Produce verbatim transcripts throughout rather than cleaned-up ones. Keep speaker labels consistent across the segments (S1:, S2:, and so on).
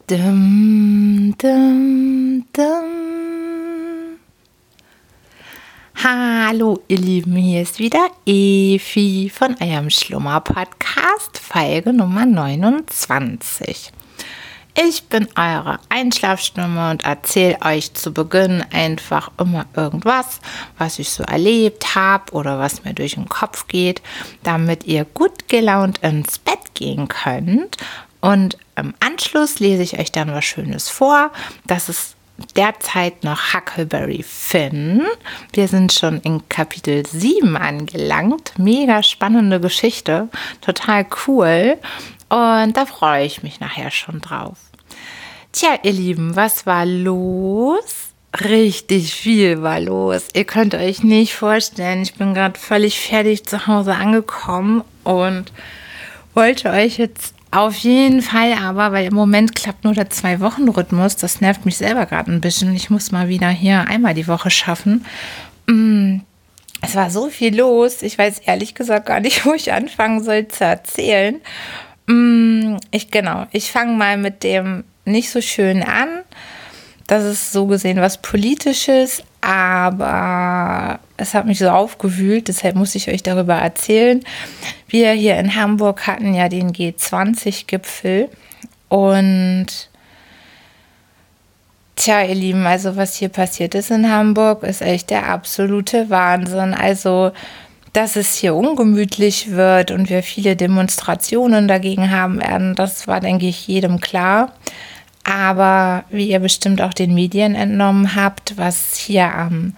S1: Dum, dum, dum. Hallo ihr Lieben, hier ist wieder Evi von eurem Schlummer-Podcast, Folge Nummer neunundzwanzig. Ich bin eure Einschlafstimme und erzähle euch zu Beginn einfach immer irgendwas, was ich so erlebt habe oder was mir durch den Kopf geht, damit ihr gut gelaunt ins Bett gehen könnt. Und im Anschluss lese ich euch dann was Schönes vor. Das ist derzeit noch Huckleberry Finn. Wir sind schon in Kapitel sieben angelangt. Mega spannende Geschichte. Total cool. Und da freue ich mich nachher schon drauf. Tja, ihr Lieben, was war los? Richtig viel war los. Ihr könnt euch nicht vorstellen, ich bin gerade völlig fertig zu Hause angekommen und wollte euch jetzt auf jeden Fall aber, weil im Moment klappt nur der Zwei-Wochen-Rhythmus, das nervt mich selber gerade ein bisschen. Ich muss mal wieder hier einmal die Woche schaffen. Es war so viel los, ich weiß ehrlich gesagt gar nicht, wo ich anfangen soll zu erzählen. Ich, genau, ich fange mal mit dem nicht so schön an. Das ist so gesehen was Politisches, aber es hat mich so aufgewühlt, deshalb muss ich euch darüber erzählen. Wir hier in Hamburg hatten ja den G zwanzig Gipfel und tja, ihr Lieben, also was hier passiert ist in Hamburg, ist echt der absolute Wahnsinn. Also, dass es hier ungemütlich wird und wir viele Demonstrationen dagegen haben werden, das war, denke ich, jedem klar. Aber wie ihr bestimmt auch den Medien entnommen habt, was hier am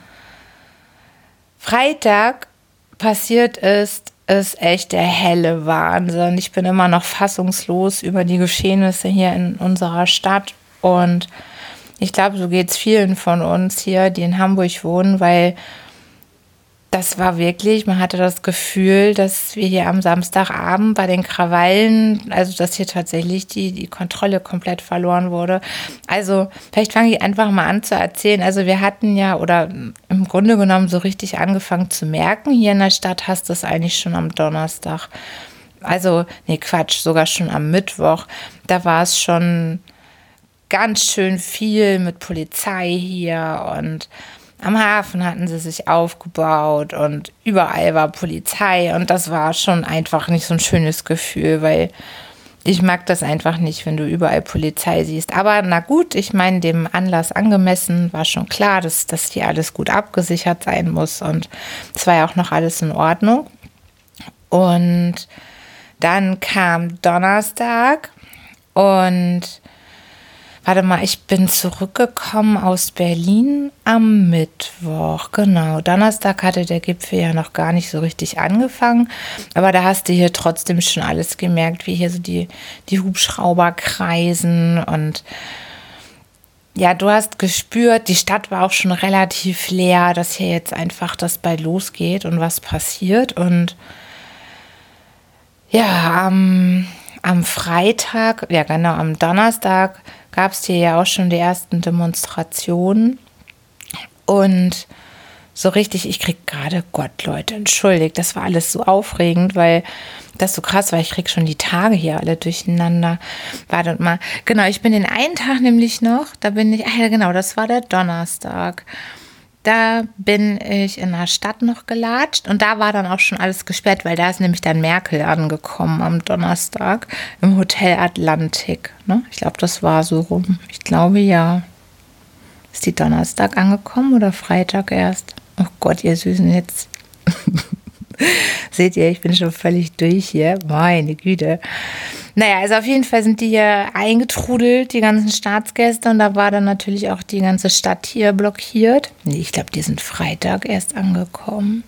S1: Freitag passiert ist, ist echt der helle Wahnsinn. Ich bin immer noch fassungslos über die Geschehnisse hier in unserer Stadt. Und ich glaube, so geht es vielen von uns hier, die in Hamburg wohnen, weil das war wirklich, man hatte das Gefühl, dass wir hier am Samstagabend bei den Krawallen, also dass hier tatsächlich die, die Kontrolle komplett verloren wurde. Also vielleicht fange ich einfach mal an zu erzählen. Also wir hatten ja, oder im Grunde genommen so richtig angefangen zu merken, hier in der Stadt hast du es eigentlich schon am Donnerstag. Also, nee, Quatsch, sogar schon am Mittwoch. Da war es schon ganz schön viel mit Polizei hier und am Hafen hatten sie sich aufgebaut und überall war Polizei und das war schon einfach nicht so ein schönes Gefühl, weil ich mag das einfach nicht, wenn du überall Polizei siehst. Aber na gut, ich meine, dem Anlass angemessen war schon klar, dass, dass hier alles gut abgesichert sein muss und es war ja auch noch alles in Ordnung. Und dann kam Donnerstag und warte mal, ich bin zurückgekommen aus Berlin am Mittwoch, genau. Donnerstag hatte der Gipfel ja noch gar nicht so richtig angefangen, aber da hast du hier trotzdem schon alles gemerkt, wie hier so die, die Hubschrauber kreisen und ja, du hast gespürt, die Stadt war auch schon relativ leer, dass hier jetzt einfach das bald losgeht und was passiert und ja, am, am Freitag, ja genau, am Donnerstag gab es hier ja auch schon die ersten Demonstrationen und so richtig, ich krieg gerade, Gott Leute, entschuldigt, das war alles so aufregend, weil das so krass war, ich krieg schon die Tage hier alle durcheinander. Wartet mal, genau, ich bin den einen Tag nämlich noch, da bin ich, ach ja genau, das war der Donnerstag. Da bin ich in der Stadt noch gelatscht und da war dann auch schon alles gesperrt, weil da ist nämlich dann Merkel angekommen am Donnerstag im Hotel Atlantik. Ne? Ich glaube, das war so rum. Ich glaube, ja. Ist die Donnerstag angekommen oder Freitag erst? Oh Gott, ihr Süßen, jetzt seht ihr, ich bin schon völlig durch hier. Meine Güte. Naja, also auf jeden Fall sind die hier eingetrudelt, die ganzen Staatsgäste. Und da war dann natürlich auch die ganze Stadt hier blockiert. Nee, ich glaube, die sind Freitag erst angekommen.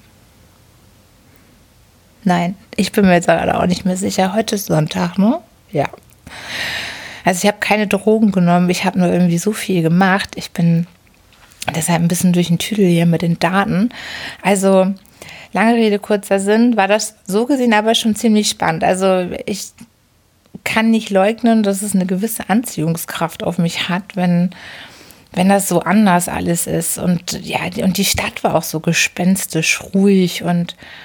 S1: Nein, ich bin mir jetzt aber auch nicht mehr sicher. Heute ist Sonntag, ne? Ja. Also ich habe keine Drogen genommen. Ich habe nur irgendwie so viel gemacht. Ich bin deshalb ein bisschen durch den Tüdel hier mit den Daten. Also lange Rede, kurzer Sinn, war das so gesehen aber schon ziemlich spannend. Also ich kann nicht leugnen, dass es eine gewisse Anziehungskraft auf mich hat, wenn, wenn das so anders alles ist. Und ja, und die Stadt war auch so gespenstisch ruhig und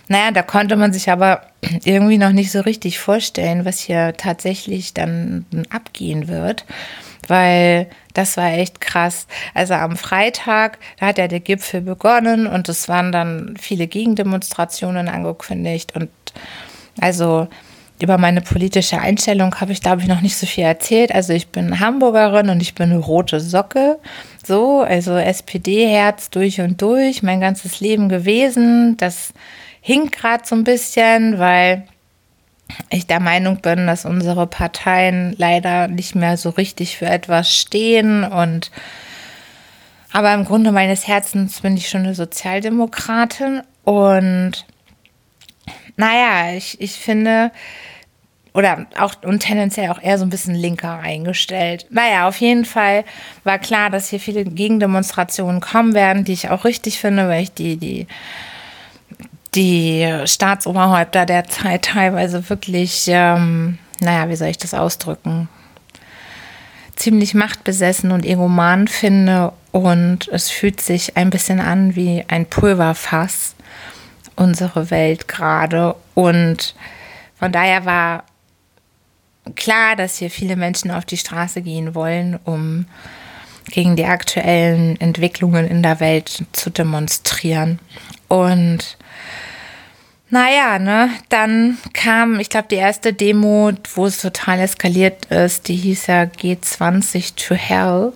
S1: Naja, da konnte man sich aber irgendwie noch nicht so richtig vorstellen, was hier tatsächlich dann abgehen wird, weil das war echt krass. Also am Freitag, da hat ja der Gipfel begonnen und es waren dann viele Gegendemonstrationen angekündigt und also über meine politische Einstellung habe ich, glaube ich, noch nicht so viel erzählt. Also ich bin Hamburgerin und ich bin eine rote Socke. So, also S P D-Herz durch und durch, mein ganzes Leben gewesen. Das hinkt gerade so ein bisschen, weil ich der Meinung bin, dass unsere Parteien leider nicht mehr so richtig für etwas stehen. Und aber im Grunde meines Herzens bin ich schon eine Sozialdemokratin. Und naja, ich, ich finde, oder auch und tendenziell auch eher so ein bisschen linker eingestellt. Naja, auf jeden Fall war klar, dass hier viele Gegendemonstrationen kommen werden, die ich auch richtig finde, weil ich die, die, die Staatsoberhäupter der Zeit teilweise wirklich, ähm, naja, wie soll ich das ausdrücken, ziemlich machtbesessen und egoman finde. Und es fühlt sich ein bisschen an wie ein Pulverfass, unsere Welt gerade. Und von daher war klar, dass hier viele Menschen auf die Straße gehen wollen, um gegen die aktuellen Entwicklungen in der Welt zu demonstrieren. Und naja, ne, dann kam, ich glaube, die erste Demo, wo es total eskaliert ist, die hieß ja G zwanzig to Hell.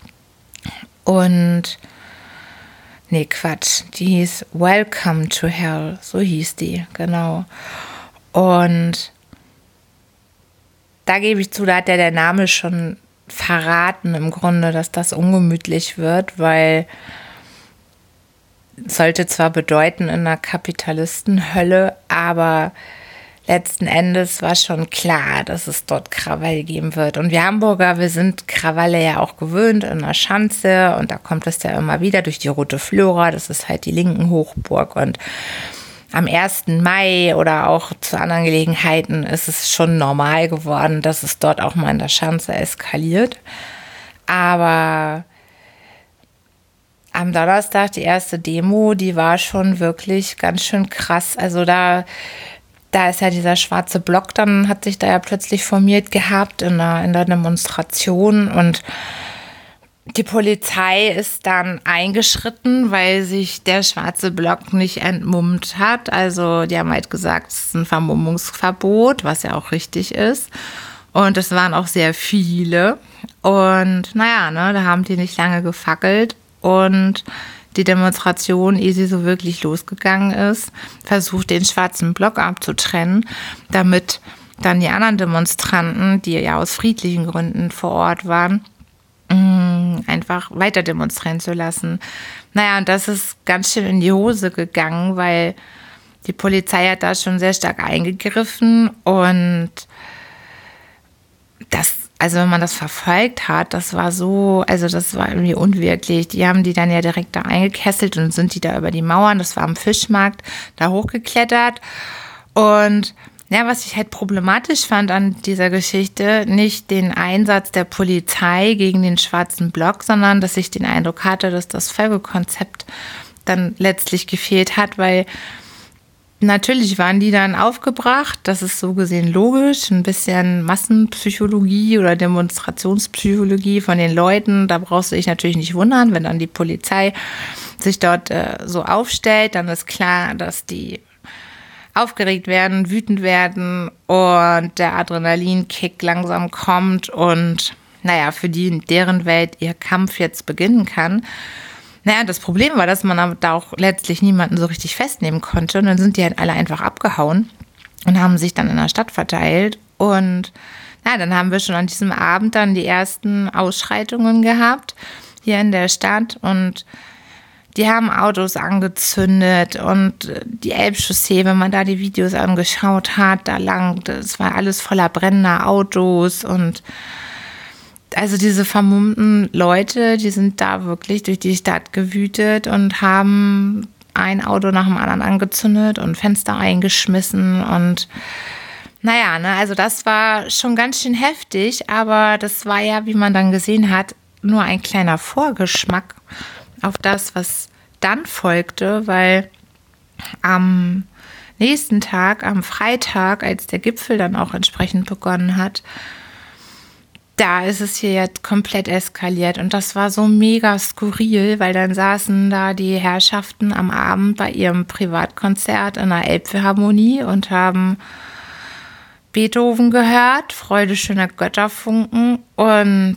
S1: Und nee, Quatsch, die hieß Welcome to Hell, so hieß die, genau. Und da gebe ich zu, da hat ja der Name schon verraten im Grunde, dass das ungemütlich wird, weil es sollte zwar bedeuten in einer Kapitalistenhölle, aber letzten Endes war schon klar, dass es dort Krawall geben wird. Und wir Hamburger, wir sind Krawalle ja auch gewöhnt in der Schanze und da kommt es ja immer wieder durch die Rote Flora, das ist halt die linken Hochburg und am ersten Mai oder auch zu anderen Gelegenheiten ist es schon normal geworden, dass es dort auch mal in der Schanze eskaliert. Aber am Donnerstag die erste Demo, die war schon wirklich ganz schön krass. Also da, da ist ja dieser schwarze Block, dann hat sich da ja plötzlich formiert gehabt in der, in der Demonstration und die Polizei ist dann eingeschritten, weil sich der schwarze Block nicht entmummt hat. Also die haben halt gesagt, es ist ein Vermummungsverbot, was ja auch richtig ist. Und es waren auch sehr viele. Und naja, ne, da haben die nicht lange gefackelt. Und die Demonstration, ehe sie so wirklich losgegangen ist, versucht, den schwarzen Block abzutrennen, damit dann die anderen Demonstranten, die ja aus friedlichen Gründen vor Ort waren, einfach weiter demonstrieren zu lassen. Naja, und das ist ganz schön in die Hose gegangen, weil die Polizei hat da schon sehr stark eingegriffen und das, also wenn man das verfolgt hat, das war so, also das war irgendwie unwirklich. Die haben die dann ja direkt da eingekesselt und sind die da über die Mauern, das war am Fischmarkt, da hochgeklettert und ja, was ich halt problematisch fand an dieser Geschichte, nicht den Einsatz der Polizei gegen den schwarzen Block, sondern dass ich den Eindruck hatte, dass das Folgekonzept dann letztlich gefehlt hat, weil natürlich waren die dann aufgebracht, das ist so gesehen logisch, ein bisschen Massenpsychologie oder Demonstrationspsychologie von den Leuten, da brauchst du dich natürlich nicht wundern, wenn dann die Polizei sich dort äh, so aufstellt, dann ist klar, dass die aufgeregt werden, wütend werden und der Adrenalinkick langsam kommt und naja, für die in deren Welt ihr Kampf jetzt beginnen kann. Naja, das Problem war, dass man da auch letztlich niemanden so richtig festnehmen konnte und dann sind die halt alle einfach abgehauen und haben sich dann in der Stadt verteilt und na, dann haben wir schon an diesem Abend dann die ersten Ausschreitungen gehabt hier in der Stadt und die haben Autos angezündet und die Elbchaussee, wenn man da die Videos angeschaut hat, da lang, das war alles voller brennender Autos und also diese vermummten Leute, die sind da wirklich durch die Stadt gewütet und haben ein Auto nach dem anderen angezündet und Fenster eingeschmissen und naja, ne, also das war schon ganz schön heftig, aber das war ja, wie man dann gesehen hat, nur ein kleiner Vorgeschmack auf das, was dann folgte, weil am nächsten Tag, am Freitag, als der Gipfel dann auch entsprechend begonnen hat, da ist es hier jetzt komplett eskaliert. Und das war so mega skurril, weil dann saßen da die Herrschaften am Abend bei ihrem Privatkonzert in der Elbphilharmonie und haben Beethoven gehört, Freude schöner Götterfunken. Und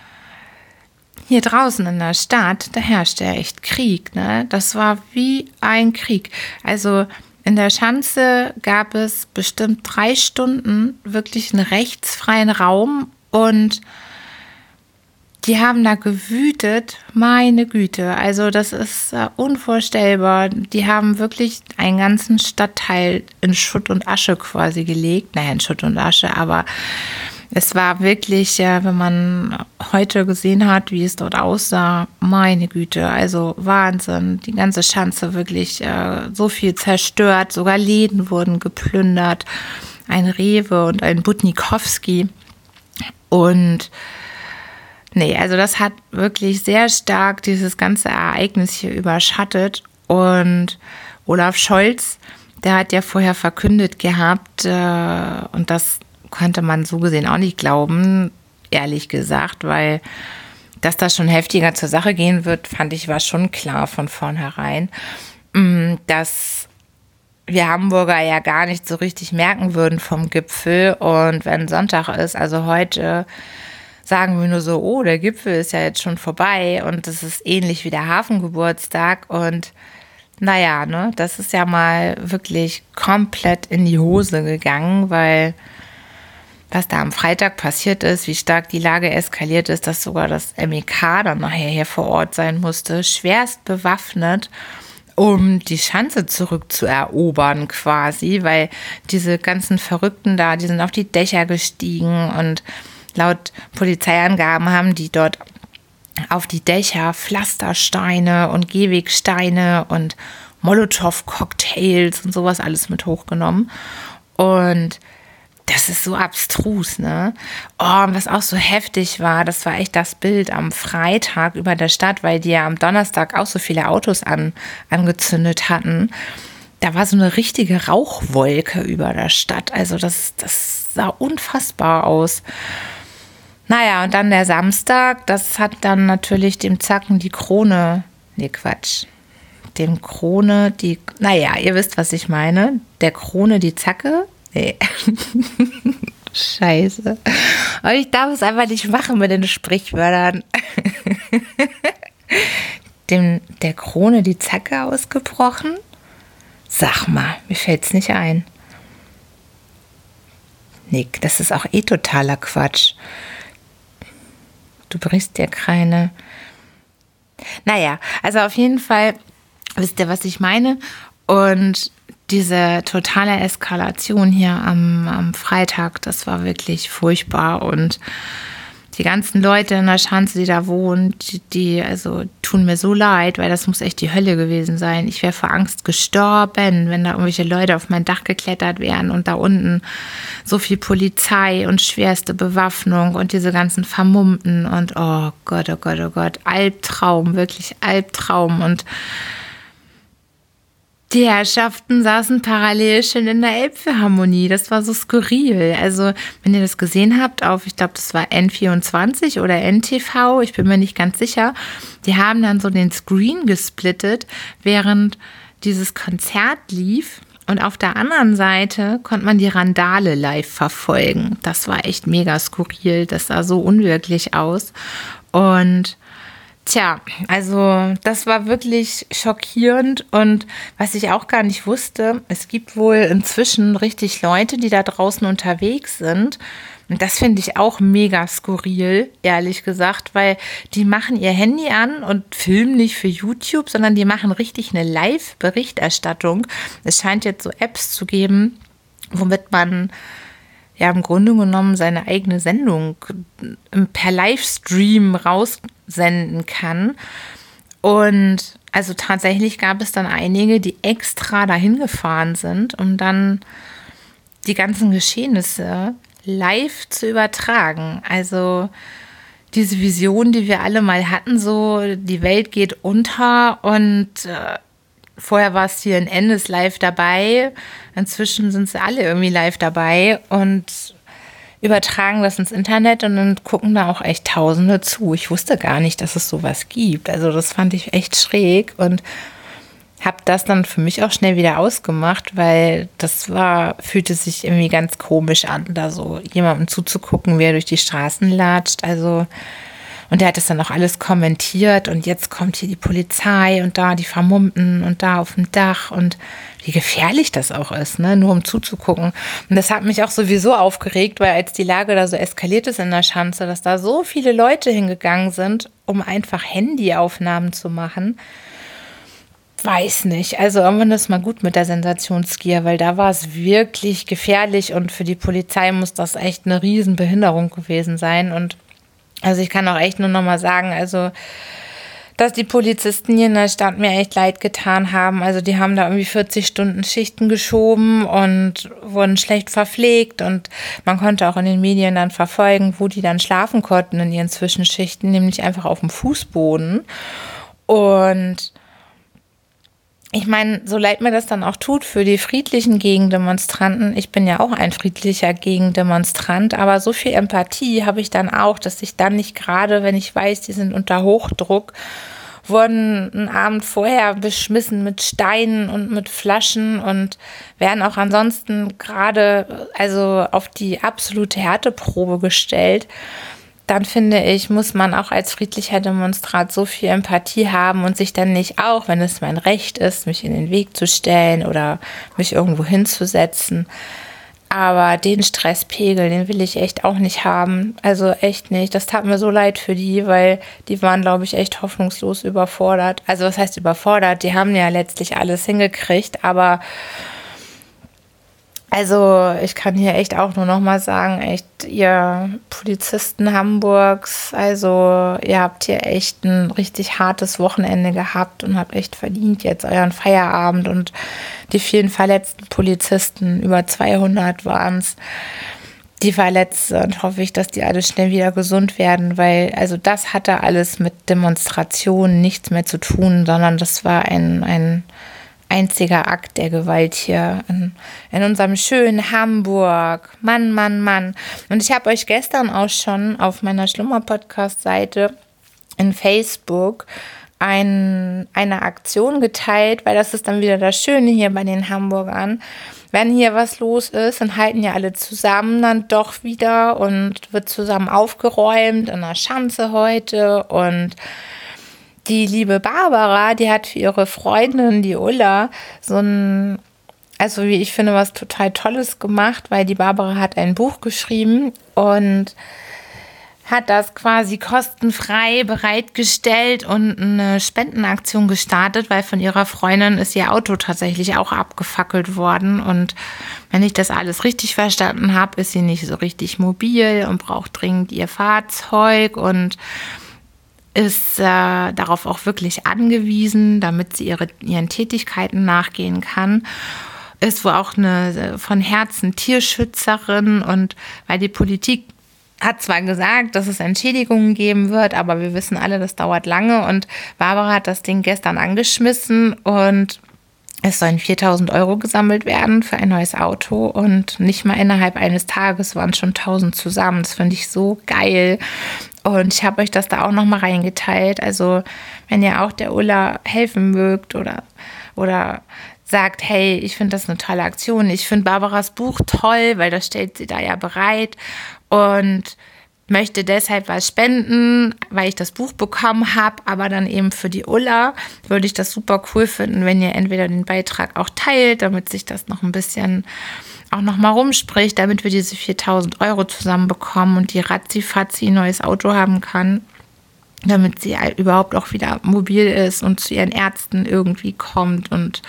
S1: hier draußen in der Stadt, da herrschte ja echt Krieg, ne? Das war wie ein Krieg. Also in der Schanze gab es bestimmt drei Stunden wirklich einen rechtsfreien Raum. Und die haben da gewütet, meine Güte, also das ist äh, unvorstellbar. Die haben wirklich einen ganzen Stadtteil in Schutt und Asche quasi gelegt. Naja, in Schutt und Asche, aber es war wirklich, äh, wenn man heute gesehen hat, wie es dort aussah, meine Güte, also Wahnsinn. Die ganze Schanze wirklich äh, so viel zerstört, sogar Läden wurden geplündert. Ein Rewe und ein Butnikowski. Und nee, also das hat wirklich sehr stark dieses ganze Ereignis hier überschattet. Und Olaf Scholz, der hat ja vorher verkündet gehabt, äh, und das konnte man so gesehen auch nicht glauben, ehrlich gesagt, weil dass das schon heftiger zur Sache gehen wird, fand ich, war schon klar von vornherein, dass wir Hamburger ja gar nicht so richtig merken würden vom Gipfel. Und wenn Sonntag ist, also heute, sagen wir nur so, oh, der Gipfel ist ja jetzt schon vorbei und das ist ähnlich wie der Hafengeburtstag. Und naja, ne, das ist ja mal wirklich komplett in die Hose gegangen, weil was da am Freitag passiert ist, wie stark die Lage eskaliert ist, dass sogar das M E K dann nachher hier vor Ort sein musste, schwerst bewaffnet, um die Schanze zurückzuerobern quasi, weil diese ganzen Verrückten da, die sind auf die Dächer gestiegen und laut Polizeiangaben haben die dort auf die Dächer Pflastersteine und Gehwegsteine und Molotow-Cocktails und sowas alles mit hochgenommen. Und das ist so abstrus, ne? Oh, und was auch so heftig war, das war echt das Bild am Freitag über der Stadt, weil die ja am Donnerstag auch so viele Autos an, angezündet hatten. Da war so eine richtige Rauchwolke über der Stadt. Also das, das sah unfassbar aus. Naja, und dann der Samstag, das hat dann natürlich dem Zacken die Krone, nee, Quatsch, dem Krone die, naja, ihr wisst, was ich meine, der Krone die Zacke. Nee. Scheiße. Aber ich darf es einfach nicht machen mit den Sprichwörtern. Dem, der Krone die Zacke ausgebrochen? Sag mal, mir fällt's nicht ein. Nick, das ist auch eh totaler Quatsch. Du brichst dir keine. Naja, also auf jeden Fall wisst ihr, was ich meine. Und diese totale Eskalation hier am, am Freitag, das war wirklich furchtbar. Und die ganzen Leute in der Schanze, die da wohnen, die, die also tun mir so leid, weil das muss echt die Hölle gewesen sein. Ich wäre vor Angst gestorben, wenn da irgendwelche Leute auf mein Dach geklettert wären und da unten so viel Polizei und schwerste Bewaffnung und diese ganzen Vermummten und oh Gott, oh Gott, oh Gott, Albtraum, wirklich Albtraum. Und die Herrschaften saßen parallel schon in der Elbphilharmonie. Das war so skurril. Also, wenn ihr das gesehen habt auf, ich glaube, das war N vierundzwanzig oder N T V, ich bin mir nicht ganz sicher, die haben dann so den Screen gesplittet, während dieses Konzert lief. Und auf der anderen Seite konnte man die Randale live verfolgen. Das war echt mega skurril. Das sah so unwirklich aus. Und tja, also das war wirklich schockierend und was ich auch gar nicht wusste, es gibt wohl inzwischen richtig Leute, die da draußen unterwegs sind und das finde ich auch mega skurril, ehrlich gesagt, weil die machen ihr Handy an und filmen nicht für YouTube, sondern die machen richtig eine Live-Berichterstattung. Es scheint jetzt so Apps zu geben, womit man ja im Grunde genommen seine eigene Sendung per Livestream raussenden kann. Und also tatsächlich gab es dann einige, die extra dahin gefahren sind, um dann die ganzen Geschehnisse live zu übertragen. Also diese Vision, die wir alle mal hatten, so die Welt geht unter und äh, vorher war es hier in Ennis live dabei. Inzwischen sind sie alle irgendwie live dabei und übertragen das ins Internet und dann gucken da auch echt Tausende zu. Ich wusste gar nicht, dass es sowas gibt. Also das fand ich echt schräg und habe das dann für mich auch schnell wieder ausgemacht, weil das war, fühlte sich irgendwie ganz komisch an, da so jemandem zuzugucken, wie er durch die Straßen latscht. Also, und der hat das dann auch alles kommentiert und jetzt kommt hier die Polizei und da die Vermummten und da auf dem Dach und wie gefährlich das auch ist, ne? Nur um zuzugucken. Und das hat mich auch sowieso aufgeregt, weil als die Lage da so eskaliert ist in der Schanze, dass da so viele Leute hingegangen sind, um einfach Handyaufnahmen zu machen. Weiß nicht. Also irgendwann ist mal gut mit der Sensationsgier, weil da war es wirklich gefährlich und für die Polizei muss das echt eine Riesenbehinderung gewesen sein. Und also ich kann auch echt nur noch mal sagen, also dass die Polizisten hier in der Stadt mir echt leid getan haben. Also die haben da irgendwie vierzig Stunden Schichten geschoben und wurden schlecht verpflegt und man konnte auch in den Medien dann verfolgen, wo die dann schlafen konnten in ihren Zwischenschichten, nämlich einfach auf dem Fußboden. Und ich meine, so leid mir das dann auch tut für die friedlichen Gegendemonstranten, ich bin ja auch ein friedlicher Gegendemonstrant, aber so viel Empathie habe ich dann auch, dass ich dann nicht gerade, wenn ich weiß, die sind unter Hochdruck, wurden einen Abend vorher beschmissen mit Steinen und mit Flaschen und werden auch ansonsten gerade also auf die absolute Härteprobe gestellt. Dann finde ich, muss man auch als friedlicher Demonstrant so viel Empathie haben und sich dann nicht auch, wenn es mein Recht ist, mich in den Weg zu stellen oder mich irgendwo hinzusetzen. Aber den Stresspegel, den will ich echt auch nicht haben. Also echt nicht. Das tat mir so leid für die, weil die waren, glaube ich, echt hoffnungslos überfordert. Also was heißt überfordert? Die haben ja letztlich alles hingekriegt, aber also ich kann hier echt auch nur noch mal sagen, echt, ihr Polizisten Hamburgs, also ihr habt hier echt ein richtig hartes Wochenende gehabt und habt echt verdient jetzt euren Feierabend und die vielen verletzten Polizisten, über zweihundert waren es, die verletzt sind, hoffe ich, dass die alle schnell wieder gesund werden, weil also das hatte alles mit Demonstrationen nichts mehr zu tun, sondern das war ein, ein einziger Akt der Gewalt hier in, in unserem schönen Hamburg. Mann, Mann, Mann. Und ich habe euch gestern auch schon auf meiner Schlummer-Podcast-Seite in Facebook ein, eine Aktion geteilt, weil das ist dann wieder das Schöne hier bei den Hamburgern. Wenn hier was los ist, dann halten ja alle zusammen dann doch wieder und wird zusammen aufgeräumt in der Schanze heute und die liebe Barbara, die hat für ihre Freundin, die Ulla, so ein, also wie ich finde, was total Tolles gemacht, weil die Barbara hat ein Buch geschrieben und hat das quasi kostenfrei bereitgestellt und eine Spendenaktion gestartet, weil von ihrer Freundin ist ihr Auto tatsächlich auch abgefackelt worden. Und wenn ich das alles richtig verstanden habe, ist sie nicht so richtig mobil und braucht dringend ihr Fahrzeug und ist äh, darauf auch wirklich angewiesen, damit sie ihre, ihren Tätigkeiten nachgehen kann. Ist wohl auch eine von Herzen Tierschützerin und weil die Politik hat zwar gesagt, dass es Entschädigungen geben wird, aber wir wissen alle, das dauert lange und Barbara hat das Ding gestern angeschmissen und es sollen viertausend Euro gesammelt werden für ein neues Auto und nicht mal innerhalb eines Tages waren schon tausend zusammen. Das finde ich so geil. Und ich habe euch das da auch nochmal reingeteilt. Also wenn ihr auch der Ulla helfen mögt oder, oder sagt, hey, ich finde das eine tolle Aktion. Ich finde Barbaras Buch toll, weil das stellt sie da ja bereit und möchte deshalb was spenden, weil ich das Buch bekommen habe, aber dann eben für die Ulla würde ich das super cool finden, wenn ihr entweder den Beitrag auch teilt, damit sich das noch ein bisschen auch noch mal rumspricht, damit wir diese viertausend Euro zusammenbekommen und die ratzi-fatzi ein neues Auto haben kann, damit sie überhaupt auch wieder mobil ist und zu ihren Ärzten irgendwie kommt. Und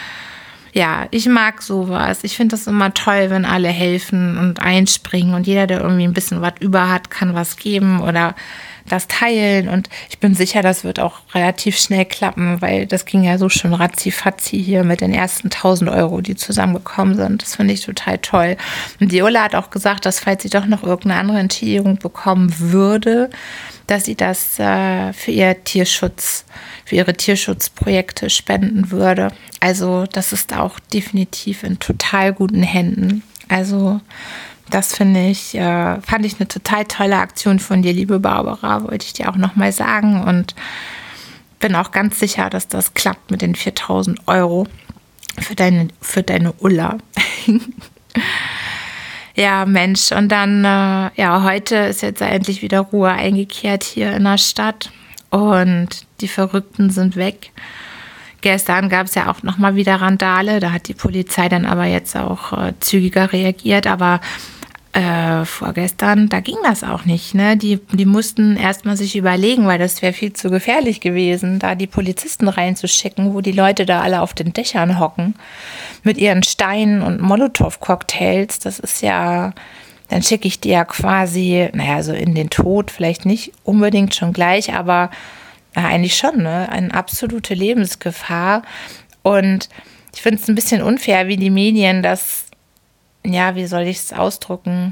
S1: ja, ich mag sowas. Ich finde das immer toll, wenn alle helfen und einspringen und jeder, der irgendwie ein bisschen was über hat, kann was geben oder das teilen. Und ich bin sicher, das wird auch relativ schnell klappen, weil das ging ja so schon ratzi-fatzi hier mit den ersten tausend Euro, die zusammengekommen sind. Das finde ich total toll. Und die Ulla hat auch gesagt, dass falls sie doch noch irgendeine andere Entschädigung bekommen würde, dass sie das äh, für ihr Tierschutz, für ihre Tierschutzprojekte spenden würde. Also das ist auch definitiv in total guten Händen. Also das finde ich, äh, fand ich eine total tolle Aktion von dir, liebe Barbara, wollte ich dir auch nochmal sagen. Und bin auch ganz sicher, dass das klappt mit den viertausend Euro für deine, für deine Ulla. Ja, Mensch, und dann, äh, ja, heute ist jetzt endlich wieder Ruhe eingekehrt hier in der Stadt und die Verrückten sind weg. Gestern gab es ja auch nochmal wieder Randale, da hat die Polizei dann aber jetzt auch äh, zügiger reagiert, aber äh, vorgestern, da ging das auch nicht, ne? Die, die mussten erstmal sich überlegen, weil das wäre viel zu gefährlich gewesen, da die Polizisten reinzuschicken, wo die Leute da alle auf den Dächern hocken mit ihren Steinen und Molotow-Cocktails. Das ist ja, dann schicke ich die ja quasi, naja, so in den Tod, vielleicht nicht unbedingt schon gleich, aber ja, eigentlich schon, ne? Eine absolute Lebensgefahr. Und ich finde es ein bisschen unfair, wie die Medien das, ja, wie soll ich es ausdrücken,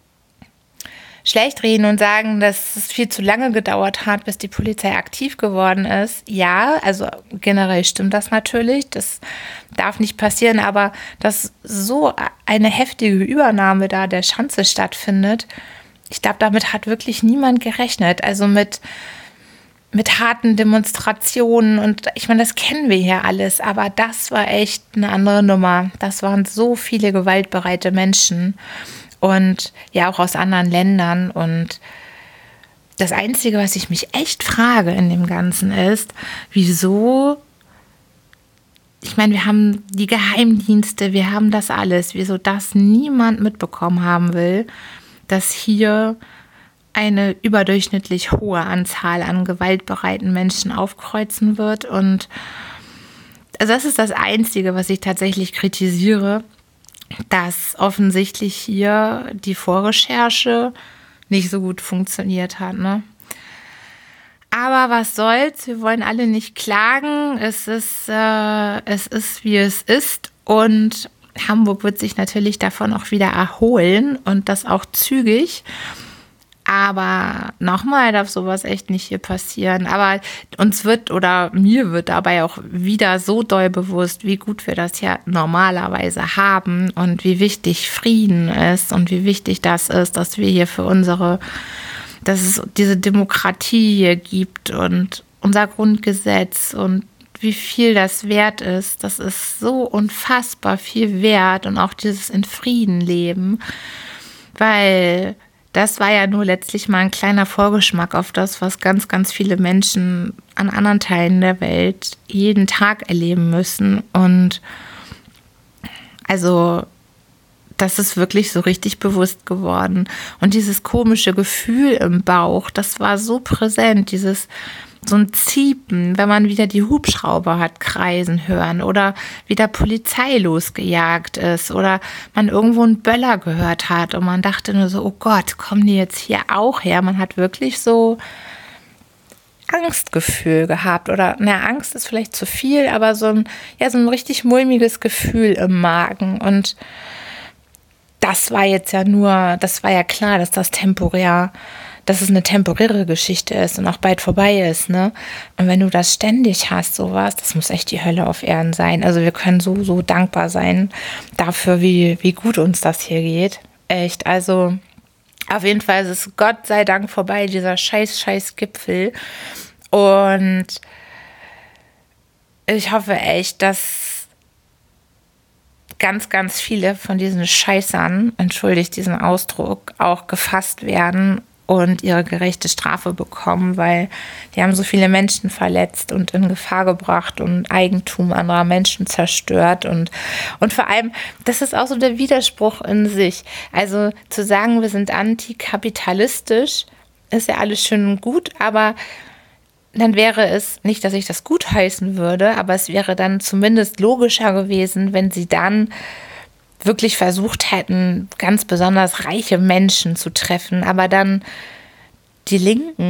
S1: schlecht reden und sagen, dass es viel zu lange gedauert hat, bis die Polizei aktiv geworden ist. Ja, also generell stimmt das natürlich. Das darf nicht passieren, aber dass so eine heftige Übernahme da der Schanze stattfindet, ich glaube, damit hat wirklich niemand gerechnet. Also mit mit harten Demonstrationen und ich meine, das kennen wir hier alles, aber das war echt eine andere Nummer. Das waren so viele gewaltbereite Menschen und ja auch aus anderen Ländern und das Einzige, was ich mich echt frage in dem Ganzen ist, wieso, ich meine, wir haben die Geheimdienste, wir haben das alles, wieso das niemand mitbekommen haben will, dass hier eine überdurchschnittlich hohe Anzahl an gewaltbereiten Menschen aufkreuzen wird. Und also das ist das Einzige, was ich tatsächlich kritisiere, dass offensichtlich hier die Vorrecherche nicht so gut funktioniert hat, ne? Aber was soll's, wir wollen alle nicht klagen. Es ist, äh, es ist, wie es ist. Und Hamburg wird sich natürlich davon auch wieder erholen und das auch zügig. Aber nochmal darf sowas echt nicht hier passieren. Aber uns wird oder mir wird dabei auch wieder so doll bewusst, wie gut wir das ja normalerweise haben und wie wichtig Frieden ist und wie wichtig das ist, dass wir hier für unsere, dass es diese Demokratie hier gibt und unser Grundgesetz und wie viel das wert ist. Das ist so unfassbar viel wert und auch dieses in Frieden leben, weil das war ja nur letztlich mal ein kleiner Vorgeschmack auf das, was ganz, ganz viele Menschen an anderen Teilen der Welt jeden Tag erleben müssen. Und also das ist wirklich so richtig bewusst geworden. Und dieses komische Gefühl im Bauch, das war so präsent, dieses so ein Ziepen, wenn man wieder die Hubschrauber hat kreisen hören oder wieder Polizei losgejagt ist oder man irgendwo einen Böller gehört hat und man dachte nur so, oh Gott, kommen die jetzt hier auch her? Man hat wirklich so Angstgefühl gehabt oder, na, Angst ist vielleicht zu viel, aber so ein, ja, so ein richtig mulmiges Gefühl im Magen und das war jetzt ja nur, das war ja klar, dass das temporär dass es eine temporäre Geschichte ist und auch bald vorbei ist, ne? Und wenn du das ständig hast, sowas, das muss echt die Hölle auf Erden sein. Also wir können so, so dankbar sein dafür, wie, wie gut uns das hier geht. Echt, also auf jeden Fall ist es Gott sei Dank vorbei, dieser scheiß, scheiß Gipfel. Und ich hoffe echt, dass ganz, ganz viele von diesen Scheißern, entschuldigt diesen Ausdruck, auch gefasst werden und ihre gerechte Strafe bekommen, weil die haben so viele Menschen verletzt und in Gefahr gebracht und Eigentum anderer Menschen zerstört und, und vor allem, das ist auch so der Widerspruch in sich. Also zu sagen, wir sind antikapitalistisch, ist ja alles schön und gut, aber dann wäre es, nicht, dass ich das gutheißen würde, aber es wäre dann zumindest logischer gewesen, wenn sie dann wirklich versucht hätten, ganz besonders reiche Menschen zu treffen, aber dann die Linken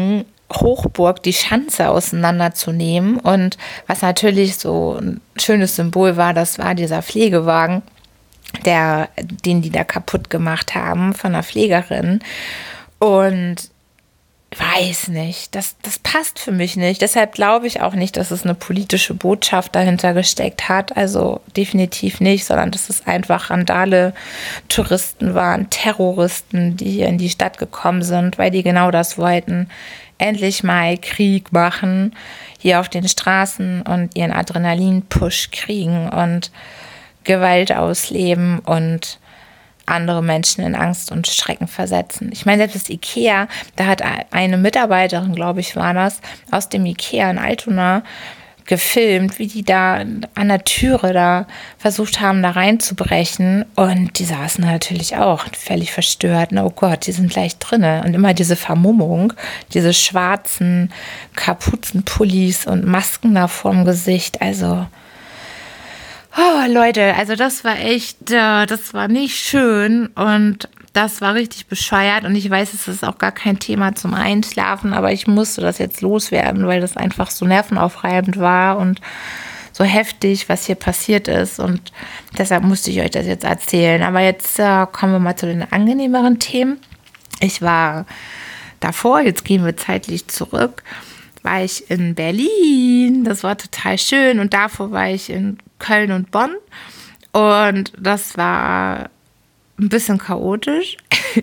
S1: Hochburg die Schanze auseinanderzunehmen. Und was natürlich so ein schönes Symbol war, das war dieser Pflegewagen, der, den die da kaputt gemacht haben von einer Pflegerin. Und weiß nicht, das, das passt für mich nicht. Deshalb glaube ich auch nicht, dass es eine politische Botschaft dahinter gesteckt hat. Also definitiv nicht, sondern dass es einfach Randale-Touristen waren, Terroristen, die hier in die Stadt gekommen sind, weil die genau das wollten. Endlich mal Krieg machen, hier auf den Straßen und ihren Adrenalin-Push kriegen und Gewalt ausleben und andere Menschen in Angst und Schrecken versetzen. Ich meine, selbst das Ikea, da hat eine Mitarbeiterin, glaube ich, war das, aus dem Ikea in Altona gefilmt, wie die da an der Türe da versucht haben, da reinzubrechen. Und die saßen natürlich auch völlig verstört. Oh Gott, die sind gleich drinne. Und immer diese Vermummung, diese schwarzen Kapuzenpullis und Masken da vorm Gesicht. Also oh, Leute, also das war echt, äh, das war nicht schön und das war richtig bescheuert und ich weiß, es ist auch gar kein Thema zum Einschlafen, aber ich musste das jetzt loswerden, weil das einfach so nervenaufreibend war und so heftig, was hier passiert ist und deshalb musste ich euch das jetzt erzählen. Aber jetzt äh, kommen wir mal zu den angenehmeren Themen. Ich war davor, jetzt gehen wir zeitlich zurück, war ich in Berlin, das war total schön und davor war ich in Köln und Bonn und das war ein bisschen chaotisch.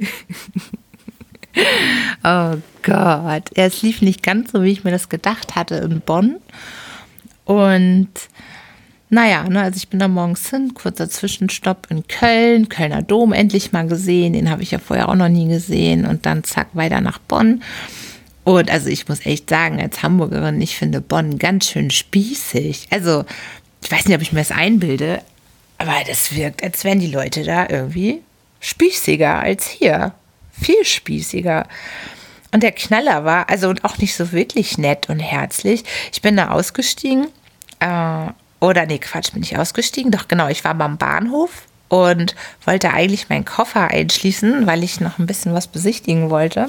S1: Oh Gott, es lief nicht ganz so, wie ich mir das gedacht hatte in Bonn und naja, ne, also ich bin da morgens hin, kurzer Zwischenstopp in Köln, Kölner Dom endlich mal gesehen, den habe ich ja vorher auch noch nie gesehen und dann zack weiter nach Bonn. Und also ich muss echt sagen, als Hamburgerin, ich finde Bonn ganz schön spießig. Also ich weiß nicht, ob ich mir das einbilde, aber das wirkt, als wären die Leute da irgendwie spießiger als hier. Viel spießiger. Und der Knaller war, also auch nicht so wirklich nett und herzlich. Ich bin da ausgestiegen, äh, oder nee, Quatsch, bin ich ausgestiegen? Doch genau, ich war beim Bahnhof und wollte eigentlich meinen Koffer einschließen, weil ich noch ein bisschen was besichtigen wollte.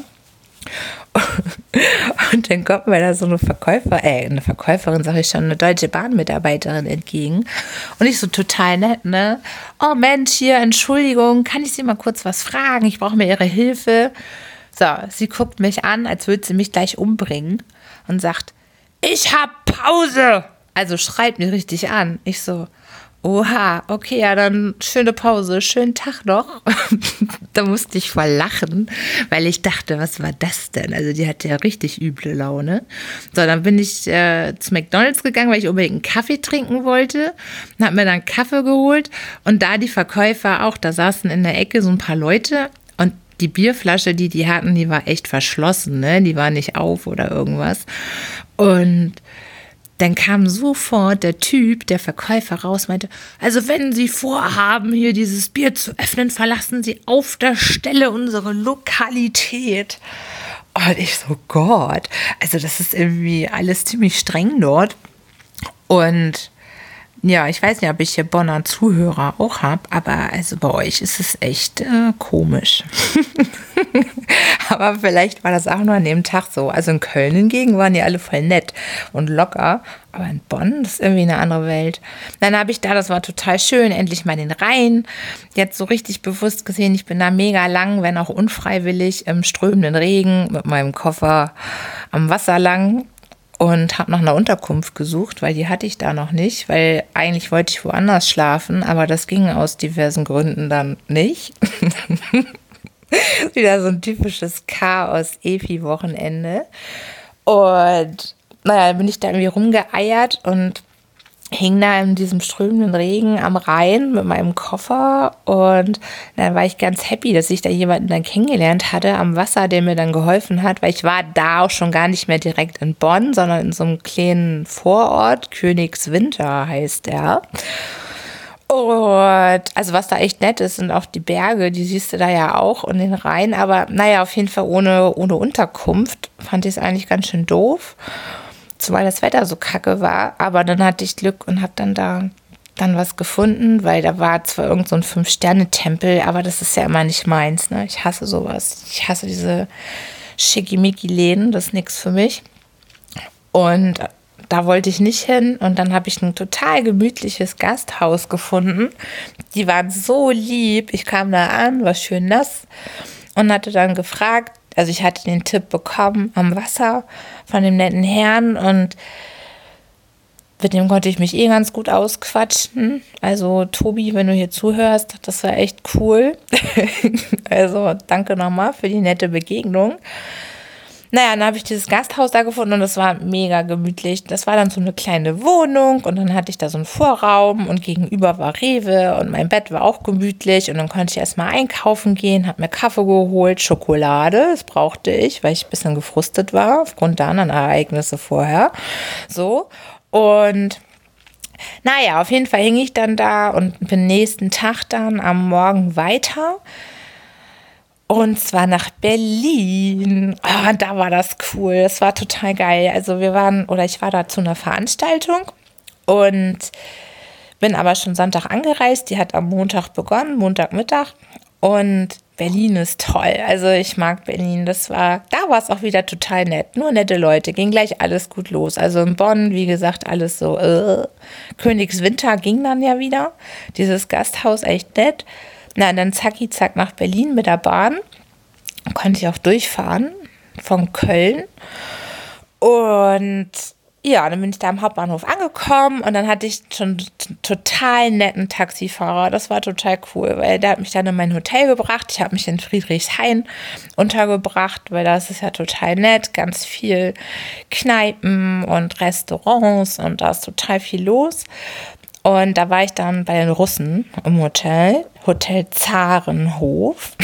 S1: Und dann kommt mir da so eine Verkäufer, äh, eine Verkäuferin, sage ich schon, eine Deutsche Bahn-Mitarbeiterin entgegen. Und ich so total nett, ne? Oh Mensch, hier, Entschuldigung, kann ich Sie mal kurz was fragen? Ich brauche mir Ihre Hilfe. So, sie guckt mich an, als würde sie mich gleich umbringen und sagt, ich hab Pause. Also schreit mich richtig an. Ich so, oha, okay, ja, dann schöne Pause, schönen Tag noch. Da musste ich voll lachen, weil ich dachte, was war das denn? Also die hatte ja richtig üble Laune. So, dann bin ich äh, zu McDonald's gegangen, weil ich unbedingt einen Kaffee trinken wollte. Und habe mir dann Kaffee geholt. Und da die Verkäufer auch, da saßen in der Ecke so ein paar Leute. Und die Bierflasche, die die hatten, die war echt verschlossen, ne? Die war nicht auf oder irgendwas. Und dann kam sofort der Typ, der Verkäufer raus, meinte, also wenn Sie vorhaben, hier dieses Bier zu öffnen, verlassen Sie auf der Stelle unsere Lokalität. Und ich so, Gott, also das ist irgendwie alles ziemlich streng dort. Und ja, ich weiß nicht, ob ich hier Bonner Zuhörer auch habe, aber also bei euch ist es echt äh, komisch. Aber vielleicht war das auch nur an dem Tag so. Also in Köln hingegen waren die alle voll nett und locker. Aber in Bonn, das ist irgendwie eine andere Welt. Dann habe ich da, das war total schön, endlich mal den Rhein. Jetzt so richtig bewusst gesehen, ich bin da mega lang, wenn auch unfreiwillig, im strömenden Regen mit meinem Koffer am Wasser lang. Und habe nach einer Unterkunft gesucht, weil die hatte ich da noch nicht, weil eigentlich wollte ich woanders schlafen, aber das ging aus diversen Gründen dann nicht. Wieder so ein typisches Chaos-Epi-Wochenende. Und naja, dann bin ich da irgendwie rumgeeiert und hing da in diesem strömenden Regen am Rhein mit meinem Koffer und dann war ich ganz happy, dass ich da jemanden dann kennengelernt hatte am Wasser, der mir dann geholfen hat, weil ich war da auch schon gar nicht mehr direkt in Bonn, sondern in so einem kleinen Vorort, Königswinter heißt der. Und also was da echt nett ist, sind auch die Berge, die siehst du da ja auch und den Rhein, aber naja, auf jeden Fall ohne, ohne Unterkunft fand ich es eigentlich ganz schön doof. Zumal das Wetter so kacke war, aber dann hatte ich Glück und habe dann da dann was gefunden, weil da war zwar irgend so ein Fünf-Sterne-Tempel, aber das ist ja immer nicht meins, ne? Ich hasse sowas. Ich hasse diese Schickimicki-Läden, das ist nichts für mich. Und da wollte ich nicht hin und dann habe ich ein total gemütliches Gasthaus gefunden. Die waren so lieb. Ich kam da an, war schön nass und hatte dann gefragt, also ich hatte den Tipp bekommen am Wasser von dem netten Herrn und mit dem konnte ich mich eh ganz gut ausquatschen. Also Tobi, wenn du hier zuhörst, das war echt cool. Also danke nochmal für die nette Begegnung. Naja, dann habe ich dieses Gasthaus da gefunden und das war mega gemütlich. Das war dann so eine kleine Wohnung und dann hatte ich da so einen Vorraum und gegenüber war Rewe und mein Bett war auch gemütlich und dann konnte ich erstmal einkaufen gehen, habe mir Kaffee geholt, Schokolade, das brauchte ich, weil ich ein bisschen gefrustet war aufgrund der anderen Ereignisse vorher. So, und naja, auf jeden Fall hing ich dann da und bin nächsten Tag dann am Morgen weiter. Und zwar nach Berlin. Oh, und da war das cool. Das war total geil. Also wir waren, oder ich war da zu einer Veranstaltung und bin aber schon Sonntag angereist. Die hat am Montag begonnen, Montagmittag. Und Berlin ist toll. Also ich mag Berlin. Das war, da war es auch wieder total nett. Nur nette Leute. Ging gleich alles gut los. Also in Bonn, wie gesagt, alles so. Äh. Königswinter ging dann ja wieder. Dieses Gasthaus echt nett. Na, dann zacki zack nach Berlin mit der Bahn. Konnte ich auch durchfahren von Köln. Und ja, dann bin ich da am Hauptbahnhof angekommen und dann hatte ich schon t- total netten Taxifahrer. Das war total cool, weil der hat mich dann in mein Hotel gebracht. Ich habe mich in Friedrichshain untergebracht, weil das ist ja total nett. Ganz viel Kneipen und Restaurants und da ist total viel los. Und da war ich dann bei den Russen im Hotel, Hotel Zarenhof.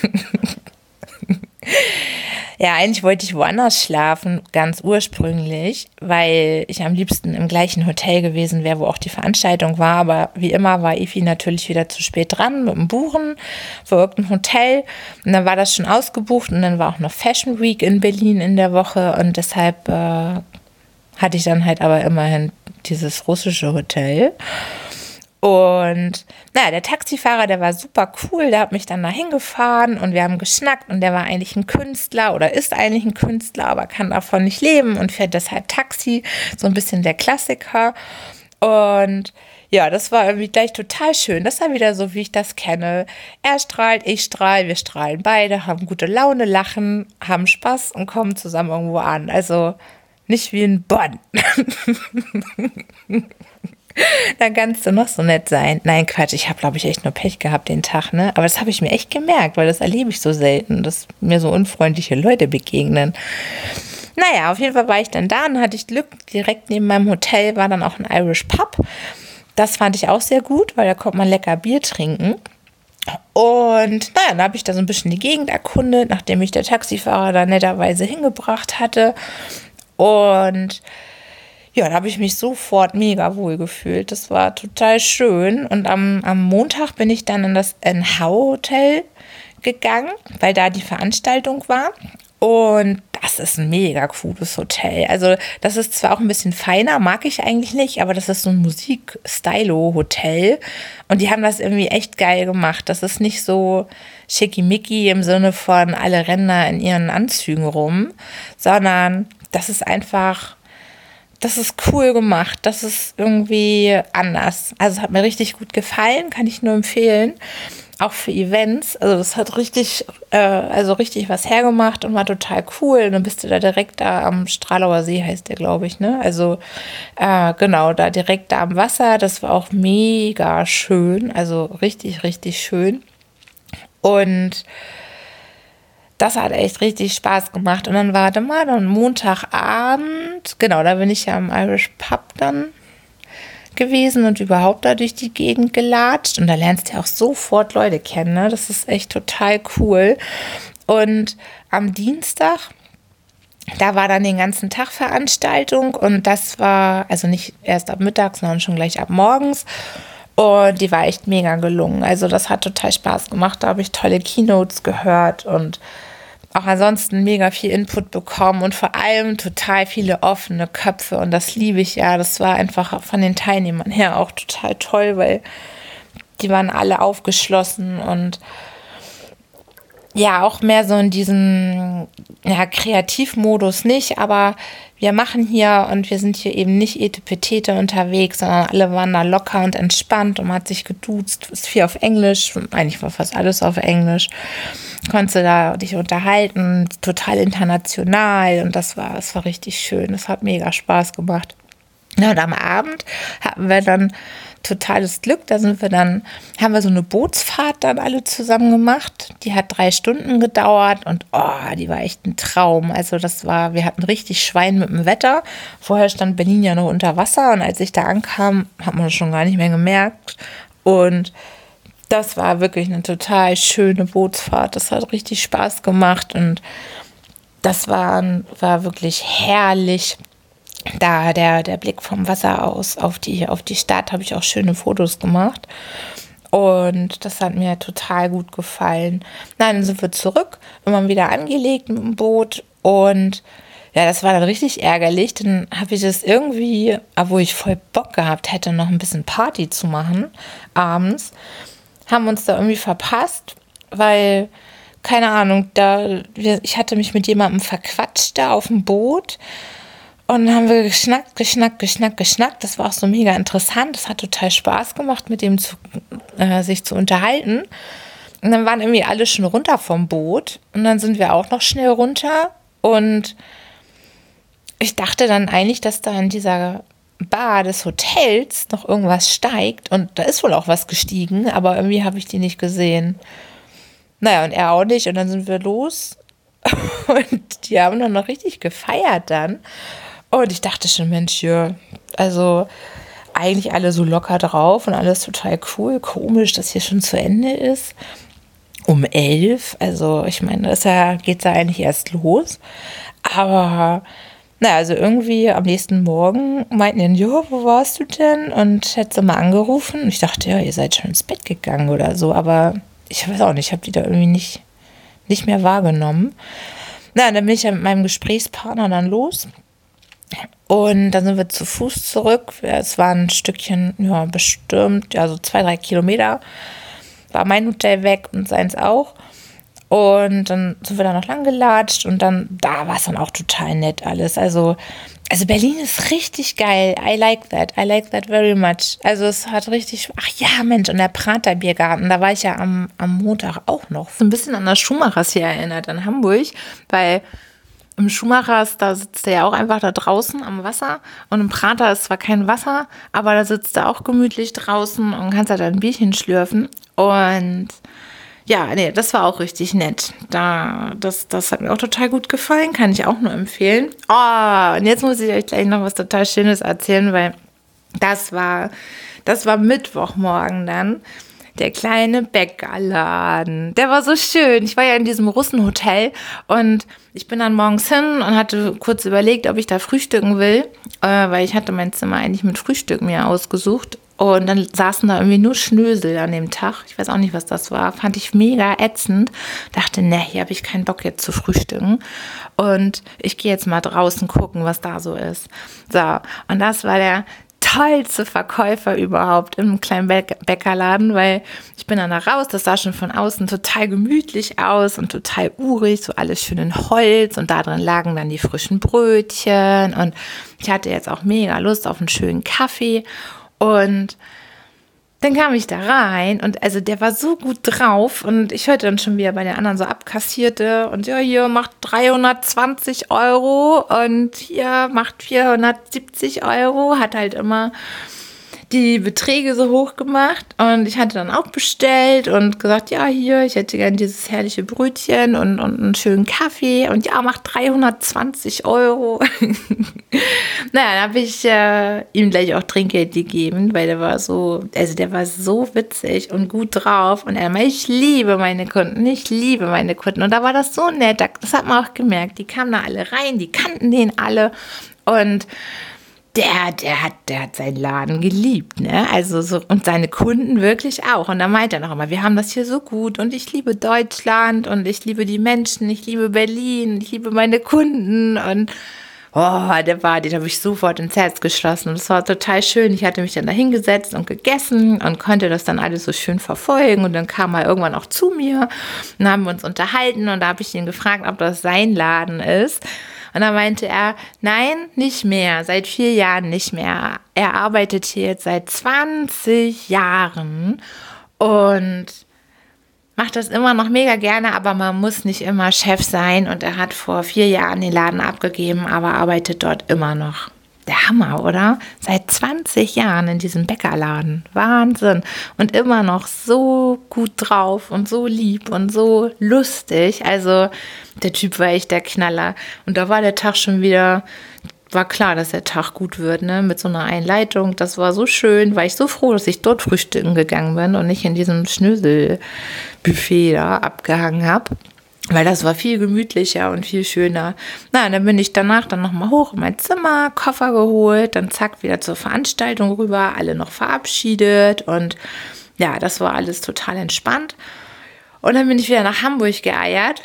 S1: Ja, eigentlich wollte ich woanders schlafen, ganz ursprünglich, weil ich am liebsten im gleichen Hotel gewesen wäre, wo auch die Veranstaltung war. Aber wie immer war Efi natürlich wieder zu spät dran mit dem Buchen für irgendein Hotel. Und dann war das schon ausgebucht und dann war auch noch Fashion Week in Berlin in der Woche. Und deshalb äh, hatte ich dann halt aber immerhin dieses russische Hotel. Und naja, der Taxifahrer, der war super cool, der hat mich dann dahin gefahren und wir haben geschnackt und der war eigentlich ein Künstler oder ist eigentlich ein Künstler, aber kann davon nicht leben und fährt deshalb Taxi, so ein bisschen der Klassiker. Und ja, das war irgendwie gleich total schön. Das war wieder so, wie ich das kenne. Er strahlt, ich strahle, wir strahlen beide, haben gute Laune, lachen, haben Spaß und kommen zusammen irgendwo an. Also nicht wie in Bonn. Dann kannst du noch so nett sein. Nein, Quatsch, ich habe, glaube ich, echt nur Pech gehabt den Tag, ne? Aber das habe ich mir echt gemerkt, weil das erlebe ich so selten, dass mir so unfreundliche Leute begegnen. Naja, auf jeden Fall war ich dann da und hatte ich Glück. Direkt neben meinem Hotel war dann auch ein Irish Pub. Das fand ich auch sehr gut, weil da konnte man lecker Bier trinken. Und naja, dann habe ich da so ein bisschen die Gegend erkundet, nachdem mich der Taxifahrer da netterweise hingebracht hatte. Und ja, da habe ich mich sofort mega wohl gefühlt. Das war total schön. Und am, am Montag bin ich dann in das N H-Hotel gegangen, weil da die Veranstaltung war. Und das ist ein mega cooles Hotel. Also das ist zwar auch ein bisschen feiner, mag ich eigentlich nicht, aber das ist so ein Musik-Stylo-Hotel. Und die haben das irgendwie echt geil gemacht. Das ist nicht so schickimicki im Sinne von alle rennen da in ihren Anzügen rum, sondern das ist einfach... Das ist cool gemacht. Das ist irgendwie anders. Also es hat mir richtig gut gefallen, kann ich nur empfehlen. Auch für Events. Also das hat richtig, äh, also richtig was hergemacht und war total cool. Und dann bist du da direkt da am Stralauer See, heißt der, glaube ich, ne? Also äh, genau, da direkt da am Wasser. Das war auch mega schön. Also richtig, richtig schön. Und das hat echt richtig Spaß gemacht. Und dann war, dann mal dann Montagabend, genau, da bin ich ja im Irish Pub dann gewesen und überhaupt da durch die Gegend gelatscht. Und da lernst du ja auch sofort Leute kennen, ne? Das ist echt total cool. Und am Dienstag, da war dann den ganzen Tag Veranstaltung und das war, also nicht erst ab Mittag, sondern schon gleich ab morgens. Und die war echt mega gelungen. Also das hat total Spaß gemacht. Da habe ich tolle Keynotes gehört und auch ansonsten mega viel Input bekommen und vor allem total viele offene Köpfe. Und das liebe ich ja. Das war einfach von den Teilnehmern her auch total toll, weil die waren alle aufgeschlossen und ja, auch mehr so in diesem ja, Kreativmodus nicht, aber wir machen hier und wir sind hier eben nicht Etepetete unterwegs, sondern alle waren da locker und entspannt und man hat sich geduzt, ist viel auf Englisch, eigentlich war fast alles auf Englisch, konntest du da dich unterhalten, total international und das war, das war richtig schön, das hat mega Spaß gemacht. Ja, und am Abend hatten wir dann totales Glück. Da sind wir dann, haben wir so eine Bootsfahrt dann alle zusammen gemacht. Die hat drei Stunden gedauert und oh, die war echt ein Traum. Also das war, wir hatten richtig Schwein mit dem Wetter. Vorher stand Berlin ja noch unter Wasser und als ich da ankam, hat man das schon gar nicht mehr gemerkt. Und das war wirklich eine total schöne Bootsfahrt. Das hat richtig Spaß gemacht und das war, war wirklich herrlich. Da der, der Blick vom Wasser aus auf die, auf die Stadt, habe ich auch schöne Fotos gemacht. Und das hat mir total gut gefallen. Nein, dann sind wir zurück, immer wieder angelegt mit dem Boot. Und ja, das war dann richtig ärgerlich. Dann habe ich das irgendwie, obwohl ich voll Bock gehabt hätte, noch ein bisschen Party zu machen, abends, haben uns da irgendwie verpasst, weil, keine Ahnung, da ich hatte mich mit jemandem verquatscht da auf dem Boot. Und dann haben wir geschnackt, geschnackt, geschnackt, geschnackt. Das war auch so mega interessant. Das hat total Spaß gemacht, mit dem zu, äh, sich zu unterhalten. Und dann waren irgendwie alle schon runter vom Boot. Und dann sind wir auch noch schnell runter. Und ich dachte dann eigentlich, dass da in dieser Bar des Hotels noch irgendwas steigt. Und da ist wohl auch was gestiegen, aber irgendwie habe ich die nicht gesehen. Naja, und er auch nicht. Und dann sind wir los. Und die haben dann noch richtig gefeiert dann. Und ich dachte schon, Mensch, ja, also eigentlich alle so locker drauf und alles total cool. Komisch, dass hier schon zu Ende ist. Um elf. Also ich meine, das ja, geht da eigentlich erst los. Aber naja, also irgendwie am nächsten Morgen meinten die, ja, wo warst du denn? Und hätte sie mal angerufen. Und ich dachte, ja, ihr seid schon ins Bett gegangen oder so. Aber ich weiß auch nicht, ich habe die da irgendwie nicht, nicht mehr wahrgenommen. Na, dann bin ich ja mit meinem Gesprächspartner dann los. Und dann sind wir zu Fuß zurück. Es war ein Stückchen, ja, bestimmt, ja, so zwei, drei Kilometer. War mein Hotel weg und seins auch. Und dann sind wir da noch lang gelatscht und dann, da war es dann auch total nett alles. Also, also Berlin ist richtig geil. I like that. I like that very much. Also es hat richtig, ach ja, Mensch, und der Prater Biergarten, da war ich ja am, am Montag auch noch. So ein bisschen an das Schumachers hier erinnert in Hamburg, weil im Schumachers, da sitzt er ja auch einfach da draußen am Wasser und im Prater ist zwar kein Wasser, aber da sitzt er auch gemütlich draußen und kannst halt ein Bierchen schlürfen und ja, nee, das war auch richtig nett. Da, das, das hat mir auch total gut gefallen, kann ich auch nur empfehlen. Oh, und jetzt muss ich euch gleich noch was total Schönes erzählen, weil das war, das war Mittwochmorgen dann. Der kleine Bäckerladen. Der war so schön. Ich war ja in diesem Russenhotel und ich bin dann morgens hin und hatte kurz überlegt, ob ich da frühstücken will, äh, weil ich hatte mein Zimmer eigentlich mit Frühstück mir ausgesucht. Und dann saßen da irgendwie nur Schnösel an dem Tag. Ich weiß auch nicht, was das war. Fand ich mega ätzend. Dachte, ne, hier habe ich keinen Bock jetzt zu frühstücken. Und ich gehe jetzt mal draußen gucken, was da so ist. So, und das war der tollste Verkäufer überhaupt im kleinen Bäckerladen, weil ich bin dann da raus, das sah schon von außen total gemütlich aus und total urig, so alles schön in Holz und da drin lagen dann die frischen Brötchen und ich hatte jetzt auch mega Lust auf einen schönen Kaffee und dann kam ich da rein und also der war so gut drauf und ich hörte dann schon, wie er bei den anderen so abkassierte und ja, hier macht dreihundertzwanzig Euro und hier macht vierhundertsiebzig Euro, hat halt immer die Beträge so hoch gemacht und ich hatte dann auch bestellt und gesagt, ja, hier, ich hätte gern dieses herrliche Brötchen und, und einen schönen Kaffee und ja, macht dreihundertzwanzig Euro. Naja, dann habe ich äh, ihm gleich auch Trinkgeld gegeben, weil der war so, also der war so witzig und gut drauf und er meinte, ich liebe meine Kunden, ich liebe meine Kunden und da war das so nett, das hat man auch gemerkt, die kamen da alle rein, die kannten den alle und Der, der hat, der hat seinen Laden geliebt, ne? Also so, und seine Kunden wirklich auch. Und da meint er noch immer, wir haben das hier so gut und ich liebe Deutschland und ich liebe die Menschen, ich liebe Berlin, ich liebe meine Kunden und Oh, der war, den habe ich sofort ins Herz geschlossen. Und das war total schön. Ich hatte mich dann da hingesetzt und gegessen und konnte das dann alles so schön verfolgen. Und dann kam er irgendwann auch zu mir und haben wir uns unterhalten. Und da habe ich ihn gefragt, ob das sein Laden ist. Und dann meinte er, nein, nicht mehr, seit vier Jahren nicht mehr. Er arbeitet hier jetzt seit zwanzig Jahren und macht das immer noch mega gerne, aber man muss nicht immer Chef sein. Und er hat vor vier Jahren den Laden abgegeben, aber arbeitet dort immer noch. Der Hammer, oder? Seit zwanzig Jahren in diesem Bäckerladen. Wahnsinn. Und immer noch so gut drauf und so lieb und so lustig. Also der Typ war echt der Knaller. Und da war der Tag schon wieder... War klar, dass der Tag gut wird, ne? Mit so einer Einleitung. Das war so schön, war ich so froh, dass ich dort frühstücken gegangen bin und nicht in diesem Schnöselbuffet da abgehangen habe. Weil das war viel gemütlicher und viel schöner. Na, und dann bin ich danach dann nochmal hoch in mein Zimmer, Koffer geholt, dann zack, wieder zur Veranstaltung rüber, alle noch verabschiedet. Und ja, das war alles total entspannt. Und dann bin ich wieder nach Hamburg geeiert.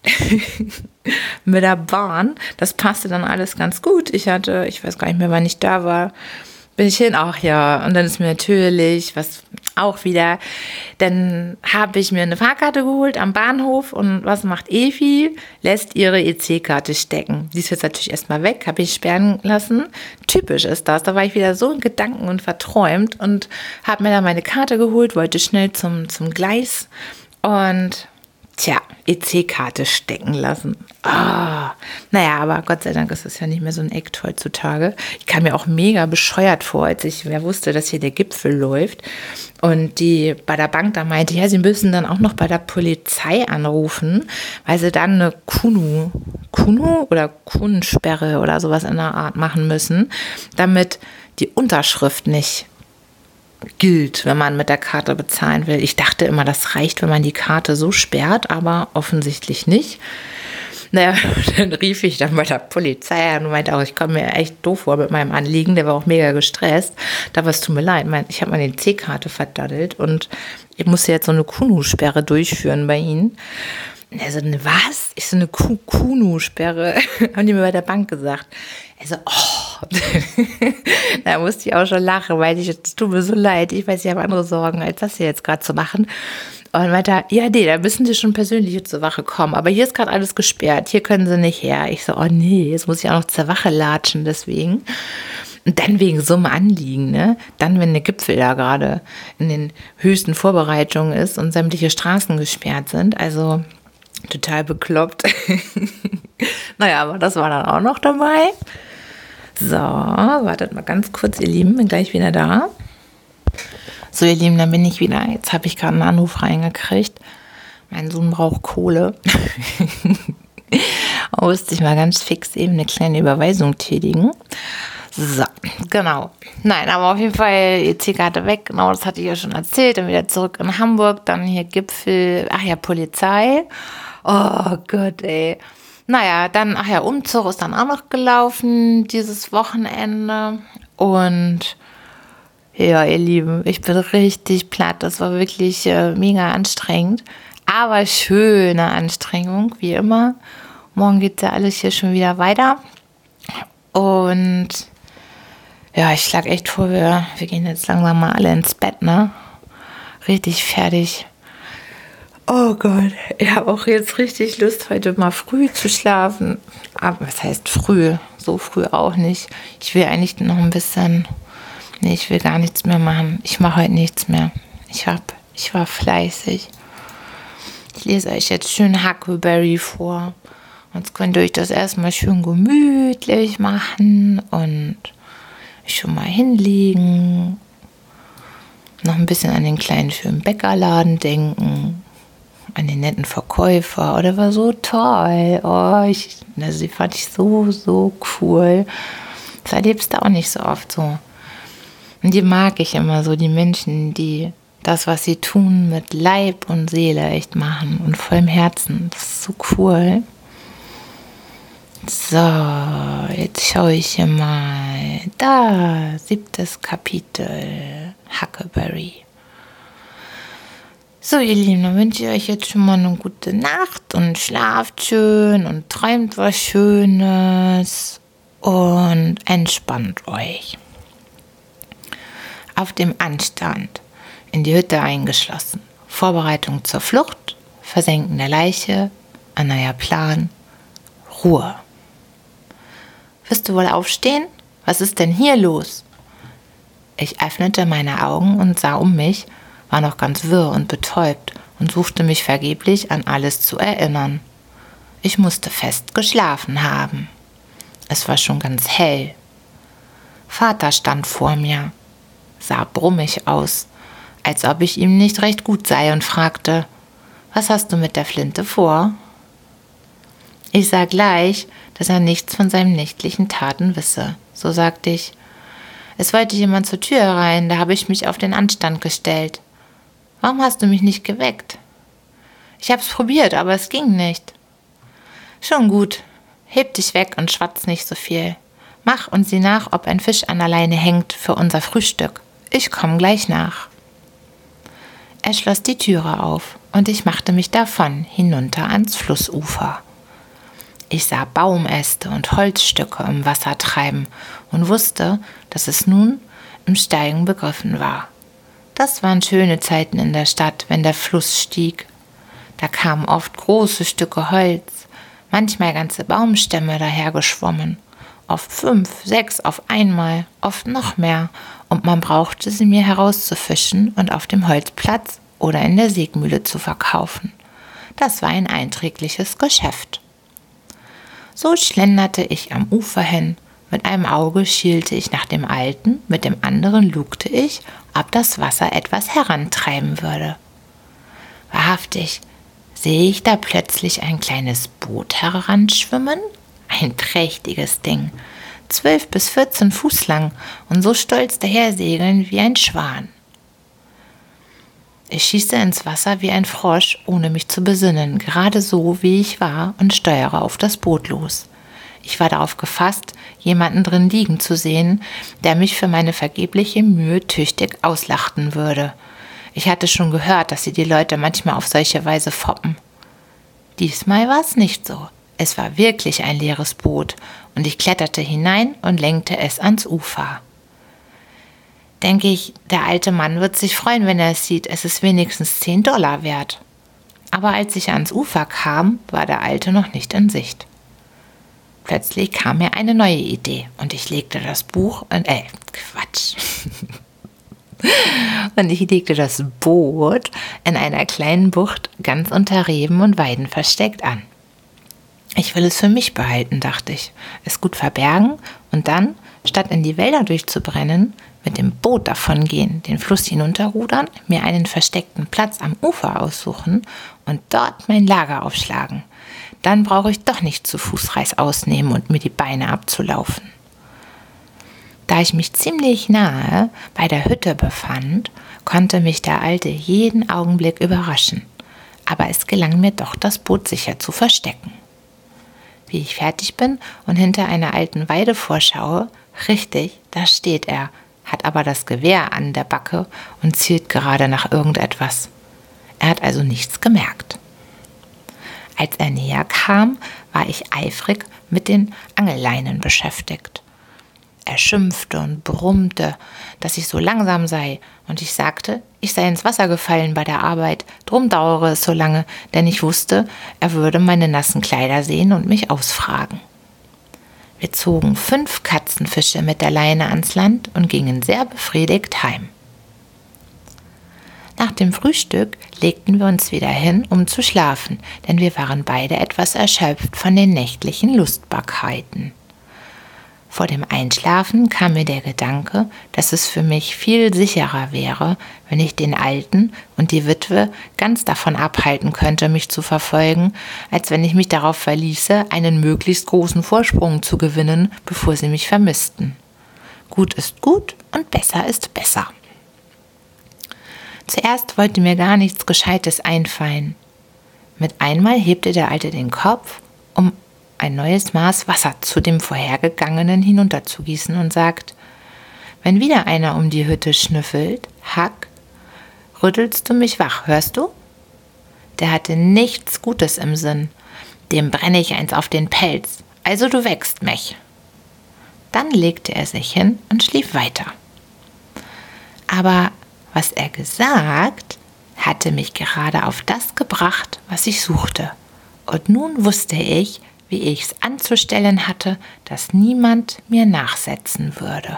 S1: Mit der Bahn. Das passte dann alles ganz gut. Ich hatte, ich weiß gar nicht mehr, wann ich da war, bin ich hin, ach ja, und dann ist mir natürlich, was auch wieder, dann habe ich mir eine Fahrkarte geholt am Bahnhof und was macht Evi? Lässt ihre E C-Karte stecken. Die ist jetzt natürlich erstmal weg, habe ich sperren lassen. Typisch ist das, da war ich wieder so in Gedanken und verträumt und habe mir dann meine Karte geholt, wollte schnell zum, zum Gleis und tja, E C-Karte stecken lassen. Ah, naja, aber Gott sei Dank ist es ja nicht mehr so ein Act heutzutage. Ich kam mir auch mega bescheuert vor, als ich wer wusste, dass hier der Gipfel läuft. Und die bei der Bank da meinte, ja, sie müssen dann auch noch bei der Polizei anrufen, weil sie dann eine Kunu, Kunu oder Kunensperre oder sowas in der Art machen müssen, damit die Unterschrift nicht gilt, wenn man mit der Karte bezahlen will. Ich dachte immer, das reicht, wenn man die Karte so sperrt, aber offensichtlich nicht. Naja, dann rief ich dann bei der Polizei an und meinte auch, ich komme mir echt doof vor mit meinem Anliegen. Der war auch mega gestresst. Da war es, tut mir leid, ich habe meine C Karte verdaddelt und ich musste jetzt so eine Kunu-Sperre durchführen bei Ihnen. Er so, ne, was? Ich so, eine Kunu-Sperre, haben die mir bei der Bank gesagt. Er so, oh. Da musste ich auch schon lachen, weil ich, es tut mir so leid, ich weiß, ich habe andere Sorgen, als das hier jetzt gerade zu machen. Und meinte, ja, nee, da müssen sie schon persönlich zur Wache kommen, aber hier ist gerade alles gesperrt, hier können sie nicht her. Ich so, oh nee, jetzt muss ich auch noch zur Wache latschen, deswegen. Und dann wegen so einem Anliegen, ne? Dann, wenn der Gipfel da gerade in den höchsten Vorbereitungen ist und sämtliche Straßen gesperrt sind, also total bekloppt. Naja, aber das war dann auch noch dabei. So, wartet mal ganz kurz, ihr Lieben, bin gleich wieder da. So, ihr Lieben, dann bin ich wieder. Jetzt habe ich gerade einen Anruf reingekriegt. Mein Sohn braucht Kohle. Musste ich mal ganz fix eben eine kleine Überweisung tätigen. So, genau. Nein, aber auf jeden Fall E C-Karte weg. Genau, das hatte ich ja schon erzählt. Dann wieder zurück in Hamburg. Dann hier Gipfel. Ach ja, Polizei. Oh Gott, ey. Naja, dann, ach ja, Umzug ist dann auch noch gelaufen dieses Wochenende. Und ja, ihr Lieben, ich bin richtig platt. Das war wirklich äh, mega anstrengend. Aber schöne Anstrengung, wie immer. Morgen geht ja alles hier schon wieder weiter. Und ja, ich schlage echt vor, wir, wir gehen jetzt langsam mal alle ins Bett, ne? Richtig fertig. Oh Gott, ich habe auch jetzt richtig Lust, heute mal früh zu schlafen. Aber was heißt früh? So früh auch nicht. Ich will eigentlich noch ein bisschen... Nee, ich will gar nichts mehr machen. Ich mache heute nichts mehr. Ich hab, ich war fleißig. Ich lese euch jetzt schön Huckleberry vor. Jetzt könnt ihr euch das erstmal schön gemütlich machen und schon mal hinlegen. Noch ein bisschen an den kleinen schönen Bäckerladen denken. An den netten Verkäufer. Oh, der war so toll. Oh, ich, also die fand ich so, so cool. Das erlebst du auch nicht so oft so. Und die mag ich immer so, die Menschen, die das, was sie tun, mit Leib und Seele echt machen und vollem Herzen. Das ist so cool. So, jetzt schaue ich hier mal. Da, siebtes Kapitel, Huckleberry. So, ihr Lieben, dann wünsche ich euch jetzt schon mal eine gute Nacht und schlaft schön und träumt was Schönes. und entspannt euch. Auf dem Anstand, in die Hütte eingeschlossen. Vorbereitung zur Flucht, Versenken der Leiche, ein neuer Plan, Ruhe. Wirst du wohl aufstehen? Was ist denn hier los? Ich öffnete meine Augen und sah um mich, war noch ganz wirr und betäubt und suchte mich vergeblich an alles zu erinnern. Ich musste fest geschlafen haben. Es war schon ganz hell. Vater stand vor mir, sah brummig aus, als ob ich ihm nicht recht gut sei und fragte, was hast du mit der Flinte vor? Ich sah gleich, dass er nichts von seinen nächtlichen Taten wisse. So sagte ich, es wollte jemand zur Tür herein, da habe ich mich auf den Anstand gestellt. Warum hast du mich nicht geweckt? Ich hab's probiert, aber es ging nicht. Schon gut, heb dich weg und schwatz nicht so viel. Mach und sieh nach, ob ein Fisch an der Leine hängt für unser Frühstück. Ich komm gleich nach. Er schloss die Türe auf und ich machte mich davon hinunter ans Flussufer. Ich sah Baumäste und Holzstücke im Wasser treiben und wusste, dass es nun im Steigen begriffen war. Das waren schöne Zeiten in der Stadt, wenn der Fluss stieg. Da kamen oft große Stücke Holz, manchmal ganze Baumstämme dahergeschwommen. Oft fünf, sechs auf einmal, oft noch mehr, und man brauchte sie mir herauszufischen und auf dem Holzplatz oder in der Sägmühle zu verkaufen. Das war ein einträgliches Geschäft. So schlenderte ich am Ufer hin. Mit einem Auge schielte ich nach dem Alten, mit dem anderen lugte ich, ob das Wasser etwas herantreiben würde. Wahrhaftig, sehe ich da plötzlich ein kleines Boot heranschwimmen? Ein trächtiges Ding, zwölf bis vierzehn Fuß lang und so stolz dahersegeln wie ein Schwan. Ich schieße ins Wasser wie ein Frosch, ohne mich zu besinnen, gerade so, wie ich war, und steuere auf das Boot los. Ich war darauf gefasst, jemanden drin liegen zu sehen, der mich für meine vergebliche Mühe tüchtig auslachten würde. Ich hatte schon gehört, dass sie die Leute manchmal auf solche Weise foppen. Diesmal war es nicht so. Es war wirklich ein leeres Boot und ich kletterte hinein und lenkte es ans Ufer. Denke ich, der alte Mann wird sich freuen, wenn er es sieht, es ist wenigstens zehn Dollar wert. Aber als ich ans Ufer kam, war der Alte noch nicht in Sicht. Plötzlich kam mir eine neue Idee und ich legte das Buch und, äh, Quatsch. und ich legte das Boot in einer kleinen Bucht ganz unter Reben und Weiden versteckt an. Ich will es für mich behalten, dachte ich, es gut verbergen und dann, statt in die Wälder durchzubrennen, mit dem Boot davongehen, den Fluss hinunterrudern, mir einen versteckten Platz am Ufer aussuchen und dort mein Lager aufschlagen. Dann brauche ich doch nicht zu Fuß Reißaus nehmen und mir die Beine abzulaufen. Da ich mich ziemlich nahe bei der Hütte befand, konnte mich der Alte jeden Augenblick überraschen. Aber es gelang mir doch, das Boot sicher zu verstecken. Wie ich fertig bin und hinter einer alten Weide vorschaue, richtig, da steht er, hat aber das Gewehr an der Backe und zielt gerade nach irgendetwas. Er hat also nichts gemerkt. Als er näher kam, war ich eifrig mit den Angelleinen beschäftigt. Er schimpfte und brummte, dass ich so langsam sei, und ich sagte, ich sei ins Wasser gefallen bei der Arbeit, drum dauere es so lange, denn ich wusste, er würde meine nassen Kleider sehen und mich ausfragen. Wir zogen fünf Katzenfische mit der Leine ans Land und gingen sehr befriedigt heim. Nach dem Frühstück legten wir uns wieder hin, um zu schlafen, denn wir waren beide etwas erschöpft von den nächtlichen Lustbarkeiten. Vor dem Einschlafen kam mir der Gedanke, dass es für mich viel sicherer wäre, wenn ich den Alten und die Witwe ganz davon abhalten könnte, mich zu verfolgen, als wenn ich mich darauf verließe, einen möglichst großen Vorsprung zu gewinnen, bevor sie mich vermissten. Gut ist gut und besser ist besser. Zuerst wollte mir gar nichts Gescheites einfallen. Mit einmal hebte der Alte den Kopf, um ein neues Maß Wasser zu dem vorhergegangenen hinunterzugießen und sagt, wenn wieder einer um die Hütte schnüffelt, Hack, rüttelst du mich wach, hörst du? Der hatte nichts Gutes im Sinn, dem brenne ich eins auf den Pelz, also du wächst mich. Dann legte er sich hin und schlief weiter. Aber was er gesagt, hatte mich gerade auf das gebracht, was ich suchte. Und nun wusste ich, wie ich's anzustellen hatte, dass niemand mir nachsetzen würde.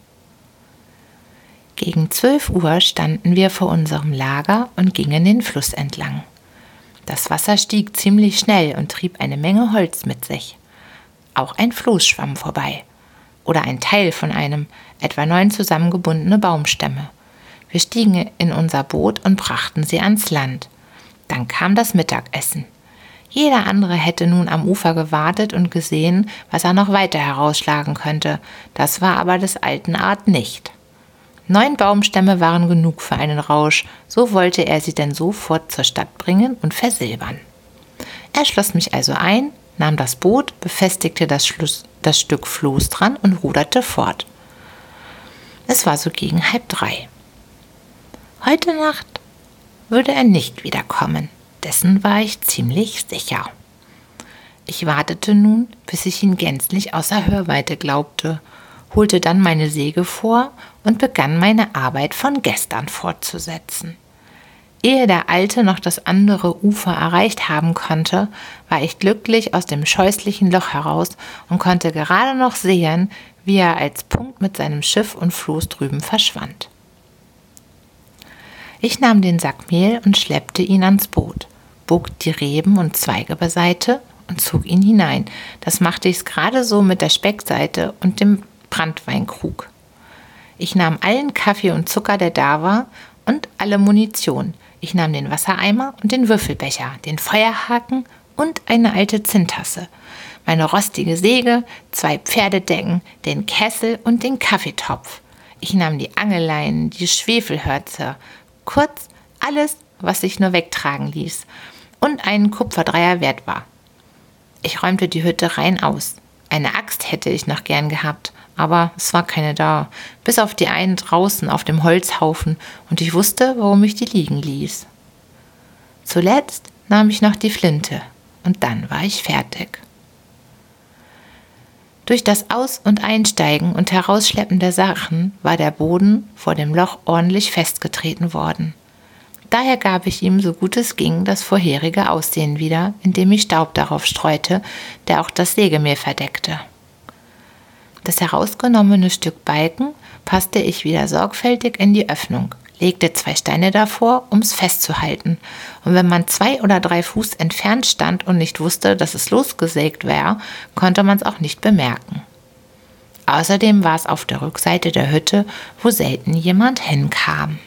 S1: Gegen zwölf Uhr standen wir vor unserem Lager und gingen den Fluss entlang. Das Wasser stieg ziemlich schnell und trieb eine Menge Holz mit sich. Auch ein Floß schwamm vorbei. Oder ein Teil von einem, etwa neun zusammengebundene Baumstämme. Wir stiegen in unser Boot und brachten sie ans Land. Dann kam das Mittagessen. Jeder andere hätte nun am Ufer gewartet und gesehen, was er noch weiter herausschlagen könnte. Das war aber des alten Art nicht. Neun Baumstämme waren genug für einen Rausch, so wollte er sie denn sofort zur Stadt bringen und versilbern. Er schloss mich also ein, nahm das Boot, befestigte das, Schluss, das Stück Floß dran und ruderte fort. Es war so gegen halb drei. Heute Nacht würde er nicht wiederkommen, dessen war ich ziemlich sicher. Ich wartete nun, bis ich ihn gänzlich außer Hörweite glaubte, holte dann meine Säge vor und begann meine Arbeit von gestern fortzusetzen. Ehe der Alte noch das andere Ufer erreicht haben konnte, war ich glücklich aus dem scheußlichen Loch heraus und konnte gerade noch sehen, wie er als Punkt mit seinem Schiff und Floß drüben verschwand. Ich nahm den Sack Mehl und schleppte ihn ans Boot, bog die Reben und Zweige beiseite und zog ihn hinein. Das machte ich gerade so mit der Speckseite und dem Branntweinkrug. Ich nahm allen Kaffee und Zucker, der da war, und alle Munition. Ich nahm den Wassereimer und den Würfelbecher, den Feuerhaken und eine alte Zinntasse, meine rostige Säge, zwei Pferdedecken, den Kessel und den Kaffeetopf. Ich nahm die Angelleinen, die Schwefelhörzer, kurz alles, was sich nur wegtragen ließ und einen Kupferdreier wert war. Ich räumte die Hütte rein aus. Eine Axt hätte ich noch gern gehabt, aber es war keine da, bis auf die einen draußen auf dem Holzhaufen, und ich wusste, warum ich die liegen ließ. Zuletzt nahm ich noch die Flinte und dann war ich fertig. Durch das Aus- und Einsteigen und Herausschleppen der Sachen war der Boden vor dem Loch ordentlich festgetreten worden. Daher gab ich ihm, so gut es ging, das vorherige Aussehen wieder, indem ich Staub darauf streute, der auch das Sägemehl verdeckte. Das herausgenommene Stück Balken passte ich wieder sorgfältig in die Öffnung, legte zwei Steine davor, um's festzuhalten, und wenn man zwei oder drei Fuß entfernt stand und nicht wusste, dass es losgesägt war, konnte man's auch nicht bemerken. Außerdem war es auf der Rückseite der Hütte, wo selten jemand hinkam.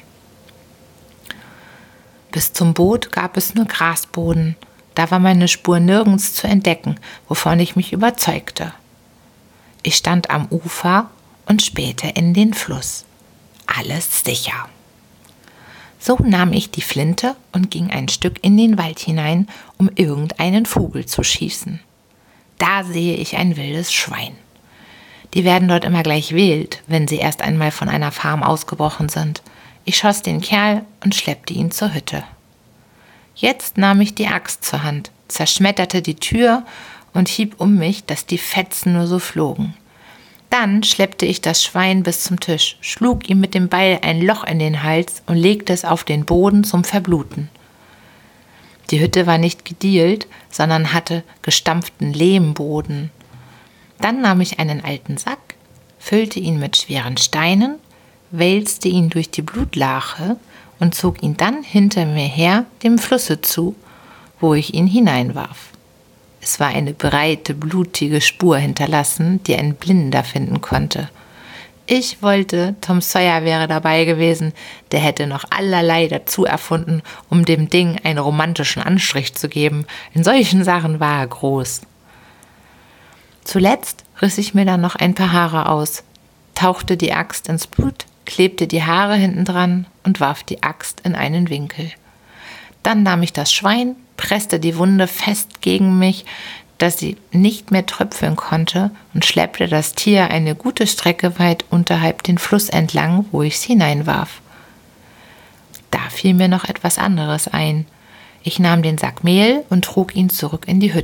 S1: Bis zum Boot gab es nur Grasboden. Da war meine Spur nirgends zu entdecken, wovon ich mich überzeugte. Ich stand am Ufer und spähte in den Fluss. Alles sicher. So nahm ich die Flinte und ging ein Stück in den Wald hinein, um irgendeinen Vogel zu schießen. Da sehe ich ein wildes Schwein. Die werden dort immer gleich wild, wenn sie erst einmal von einer Farm ausgebrochen sind. Ich schoss den Kerl und schleppte ihn zur Hütte. Jetzt nahm ich die Axt zur Hand, zerschmetterte die Tür und hieb um mich, dass die Fetzen nur so flogen. Dann schleppte ich das Schwein bis zum Tisch, schlug ihm mit dem Beil ein Loch in den Hals und legte es auf den Boden zum Verbluten. Die Hütte war nicht gedielt, sondern hatte gestampften Lehmboden. Dann nahm ich einen alten Sack, füllte ihn mit schweren Steinen, wälzte ihn durch die Blutlache und zog ihn dann hinter mir her dem Flusse zu, wo ich ihn hineinwarf. Es war eine breite, blutige Spur hinterlassen, die ein Blinder finden konnte. Ich wollte, Tom Sawyer wäre dabei gewesen, der hätte noch allerlei dazu erfunden, um dem Ding einen romantischen Anstrich zu geben. In solchen Sachen war er groß. Zuletzt riss ich mir dann noch ein paar Haare aus, tauchte die Axt ins Blut, klebte die Haare hinten dran und warf die Axt in einen Winkel. Dann nahm ich das Schwein, presste die Wunde fest gegen mich, dass sie nicht mehr tröpfeln konnte, und schleppte das Tier eine gute Strecke weit unterhalb den Fluss entlang, wo ich es hineinwarf. Da fiel mir noch etwas anderes ein. Ich nahm den Sack Mehl und trug ihn zurück in die Hütte.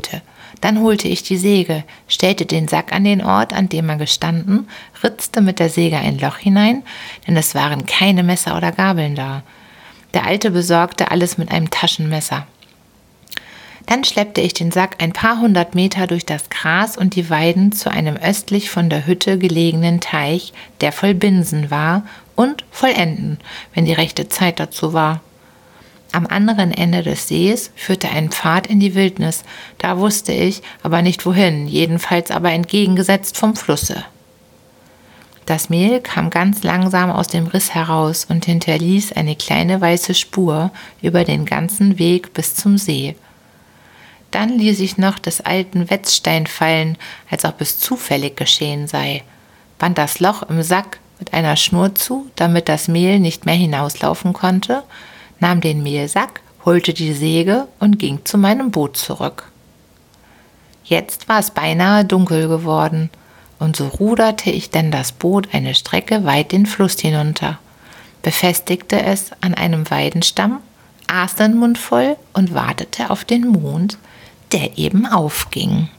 S1: Dann holte ich die Säge, stellte den Sack an den Ort, an dem er gestanden, ritzte mit der Säge ein Loch hinein, denn es waren keine Messer oder Gabeln da. Der Alte besorgte alles mit einem Taschenmesser. Dann schleppte ich den Sack ein paar hundert Meter durch das Gras und die Weiden zu einem östlich von der Hütte gelegenen Teich, der voll Binsen war und voll Enten, wenn die rechte Zeit dazu war. Am anderen Ende des Sees führte ein Pfad in die Wildnis, da wusste ich aber nicht wohin, jedenfalls aber entgegengesetzt vom Flusse. Das Mehl kam ganz langsam aus dem Riss heraus und hinterließ eine kleine weiße Spur über den ganzen Weg bis zum See. Dann ließ ich noch des alten Wetzstein fallen, als ob es zufällig geschehen sei, band das Loch im Sack mit einer Schnur zu, damit das Mehl nicht mehr hinauslaufen konnte, nahm den Mehlsack, holte die Säge und ging zu meinem Boot zurück. Jetzt war es beinahe dunkel geworden, und so ruderte ich denn das Boot eine Strecke weit den Fluss hinunter, befestigte es an einem Weidenstamm, aß den Mund voll und wartete auf den Mond, der eben aufging.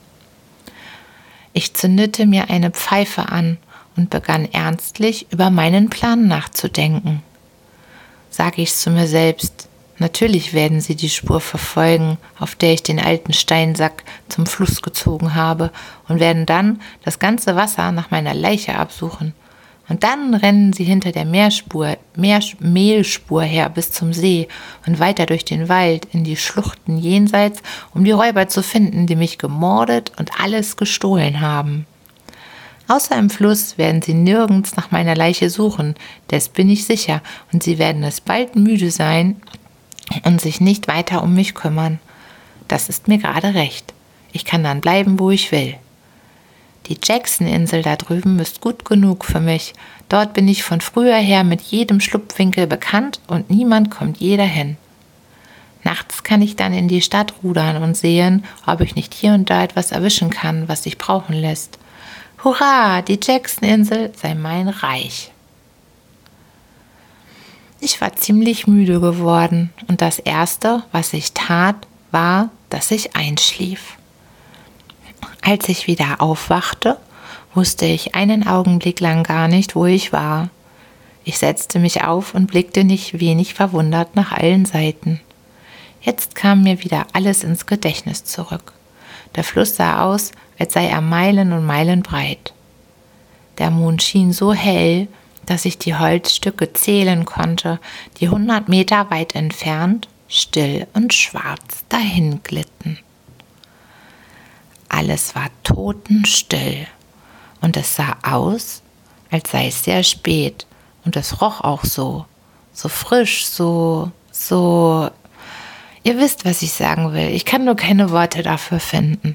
S1: Ich zündete mir eine Pfeife an und begann ernstlich über meinen Plan nachzudenken. Sag ich's zu mir selbst, natürlich werden sie die Spur verfolgen, auf der ich den alten Steinsack zum Fluss gezogen habe, und werden dann das ganze Wasser nach meiner Leiche absuchen. Und dann rennen sie hinter der Meerspur, Meer, Mehlspur her bis zum See und weiter durch den Wald in die Schluchten jenseits, um die Räuber zu finden, die mich gemordet und alles gestohlen haben. Außer im Fluss werden sie nirgends nach meiner Leiche suchen, des bin ich sicher, und sie werden es bald müde sein und sich nicht weiter um mich kümmern. Das ist mir gerade recht. Ich kann dann bleiben, wo ich will. Die Jackson-Insel da drüben ist gut genug für mich. Dort bin ich von früher her mit jedem Schlupfwinkel bekannt und niemand kommt je dahin. Nachts kann ich dann in die Stadt rudern und sehen, ob ich nicht hier und da etwas erwischen kann, was sich brauchen lässt. Hurra, die Jackson-Insel sei mein Reich. Ich war ziemlich müde geworden und das Erste, was ich tat, war, dass ich einschlief. Als ich wieder aufwachte, wusste ich einen Augenblick lang gar nicht, wo ich war. Ich setzte mich auf und blickte nicht wenig verwundert nach allen Seiten. Jetzt kam mir wieder alles ins Gedächtnis zurück. Der Fluss sah aus, als sei er Meilen und Meilen breit. Der Mond schien so hell, dass ich die Holzstücke zählen konnte, die hundert Meter weit entfernt, still und schwarz dahin glitten. Alles war totenstill und es sah aus, als sei es sehr spät und es roch auch so, so frisch, so, so... Ihr wisst, was ich sagen will, ich kann nur keine Worte dafür finden.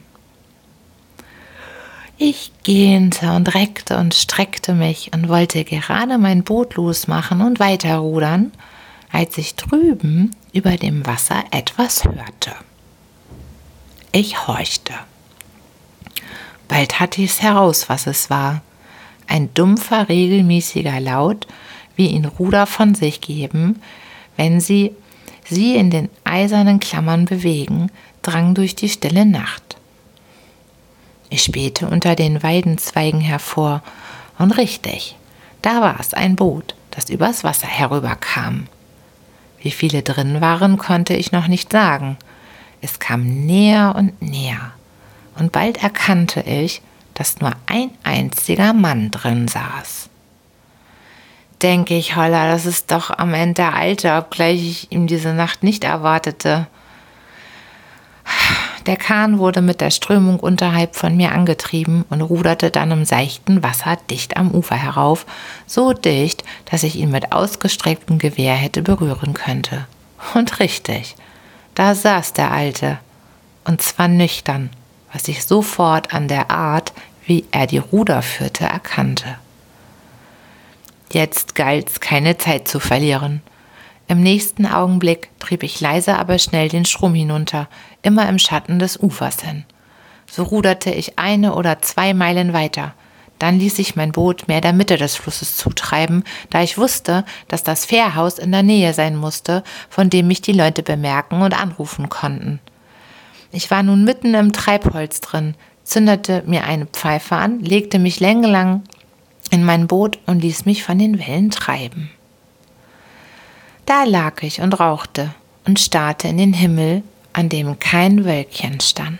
S1: Ich gähnte und reckte und streckte mich und wollte gerade mein Boot losmachen und weiterrudern, als ich drüben über dem Wasser etwas hörte. Ich horchte. Bald hatte ich es heraus, was es war. Ein dumpfer, regelmäßiger Laut, wie ihn Ruder von sich geben, wenn sie sie in den eisernen Klammern bewegen, drang durch die stille Nacht. Ich spähte unter den Weidenzweigen hervor, und richtig, da war es ein Boot, das übers Wasser herüberkam. Wie viele drin waren, konnte ich noch nicht sagen. Es kam näher und näher. Und bald erkannte ich, dass nur ein einziger Mann drin saß. Denke ich, holla, das ist doch am Ende der Alte, obgleich ich ihm diese Nacht nicht erwartete. Der Kahn wurde mit der Strömung unterhalb von mir angetrieben und ruderte dann im seichten Wasser dicht am Ufer herauf, so dicht, dass ich ihn mit ausgestrecktem Gewehr hätte berühren könnte. Und richtig, da saß der Alte, und zwar nüchtern, was ich sofort an der Art, wie er die Ruder führte, erkannte. Jetzt galt's, keine Zeit zu verlieren. Im nächsten Augenblick trieb ich leise, aber schnell den Strom hinunter, immer im Schatten des Ufers hin. So ruderte ich eine oder zwei Meilen weiter. Dann ließ ich mein Boot mehr der Mitte des Flusses zutreiben, da ich wusste, dass das Fährhaus in der Nähe sein musste, von dem mich die Leute bemerken und anrufen konnten. Ich war nun mitten im Treibholz drin, zündete mir eine Pfeife an, legte mich längelang in mein Boot und ließ mich von den Wellen treiben. Da lag ich und rauchte und starrte in den Himmel, an dem kein Wölkchen stand.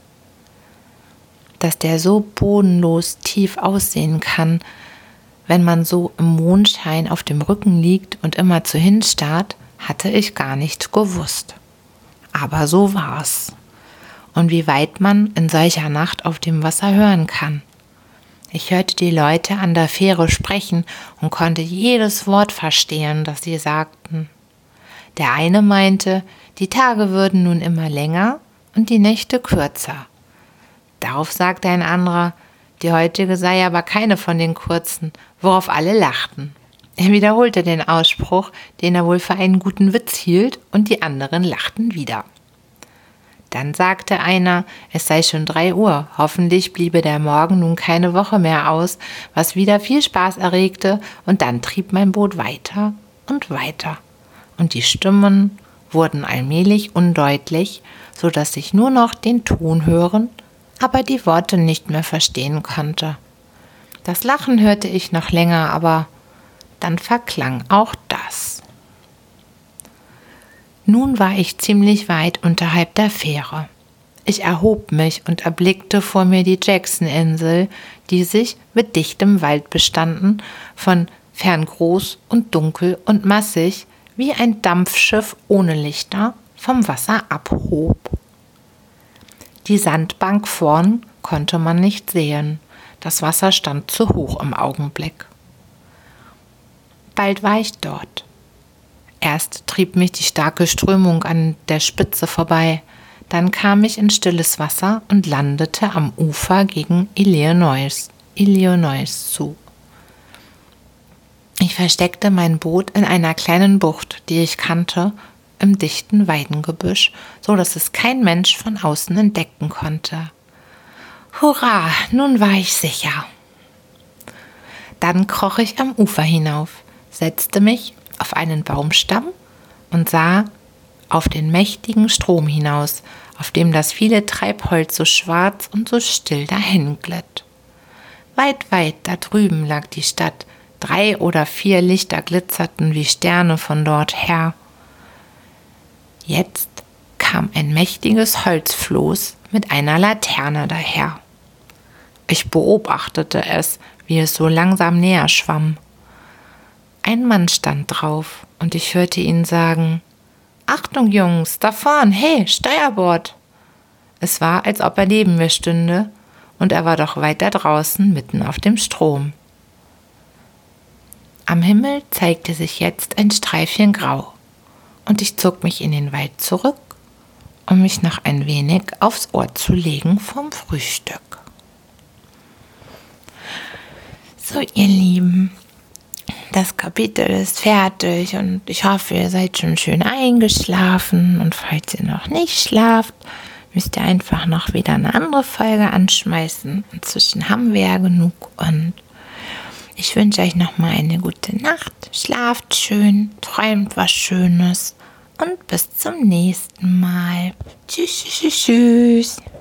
S1: Dass der so bodenlos tief aussehen kann, wenn man so im Mondschein auf dem Rücken liegt und immerzu hinstarrt, hatte ich gar nicht gewusst. Aber so war's. Und wie weit man in solcher Nacht auf dem Wasser hören kann. Ich hörte die Leute an der Fähre sprechen und konnte jedes Wort verstehen, das sie sagten. Der eine meinte, die Tage würden nun immer länger und die Nächte kürzer. Darauf sagte ein anderer, die heutige sei aber keine von den kurzen, worauf alle lachten. Er wiederholte den Ausspruch, den er wohl für einen guten Witz hielt, und die anderen lachten wieder. Dann sagte einer, es sei schon drei Uhr, hoffentlich bliebe der Morgen nun keine Woche mehr aus, was wieder viel Spaß erregte, und dann trieb mein Boot weiter und weiter. Und die Stimmen wurden allmählich undeutlich, so dass ich nur noch den Ton hören, aber die Worte nicht mehr verstehen konnte. Das Lachen hörte ich noch länger, aber dann verklang auch das. Nun war ich ziemlich weit unterhalb der Fähre. Ich erhob mich und erblickte vor mir die Jackson-Insel, die sich mit dichtem Wald bestanden, von fern groß und dunkel und massig, wie ein Dampfschiff ohne Lichter, vom Wasser abhob. Die Sandbank vorn konnte man nicht sehen. Das Wasser stand zu hoch im Augenblick. Bald war ich dort. Erst trieb mich die starke Strömung an der Spitze vorbei, dann kam ich in stilles Wasser und landete am Ufer gegen Illinois, Illinois zu. Ich versteckte mein Boot in einer kleinen Bucht, die ich kannte, im dichten Weidengebüsch, so dass es kein Mensch von außen entdecken konnte. Hurra, nun war ich sicher. Dann kroch ich am Ufer hinauf, setzte mich auf einen Baumstamm und sah auf den mächtigen Strom hinaus, auf dem das viele Treibholz so schwarz und so still dahinglitt. Weit, weit da drüben lag die Stadt, drei oder vier Lichter glitzerten wie Sterne von dort her. Jetzt kam ein mächtiges Holzfloß mit einer Laterne daher. Ich beobachtete es, wie es so langsam näher schwamm. Ein Mann stand drauf und ich hörte ihn sagen, »Achtung, Jungs, da vorn, hey, Steuerbord!« Es war, als ob er neben mir stünde, und er war doch weiter draußen, mitten auf dem Strom. Am Himmel zeigte sich jetzt ein Streifchen Grau, und ich zog mich in den Wald zurück, um mich noch ein wenig aufs Ohr zu legen vom Frühstück. So, ihr Lieben, das Kapitel ist fertig und ich hoffe, ihr seid schon schön eingeschlafen, und falls ihr noch nicht schlaft, müsst ihr einfach noch wieder eine andere Folge anschmeißen. Inzwischen haben wir ja genug, und ich wünsche euch nochmal eine gute Nacht, schlaft schön, träumt was Schönes und bis zum nächsten Mal. Tschüss, tschüss, tschüss.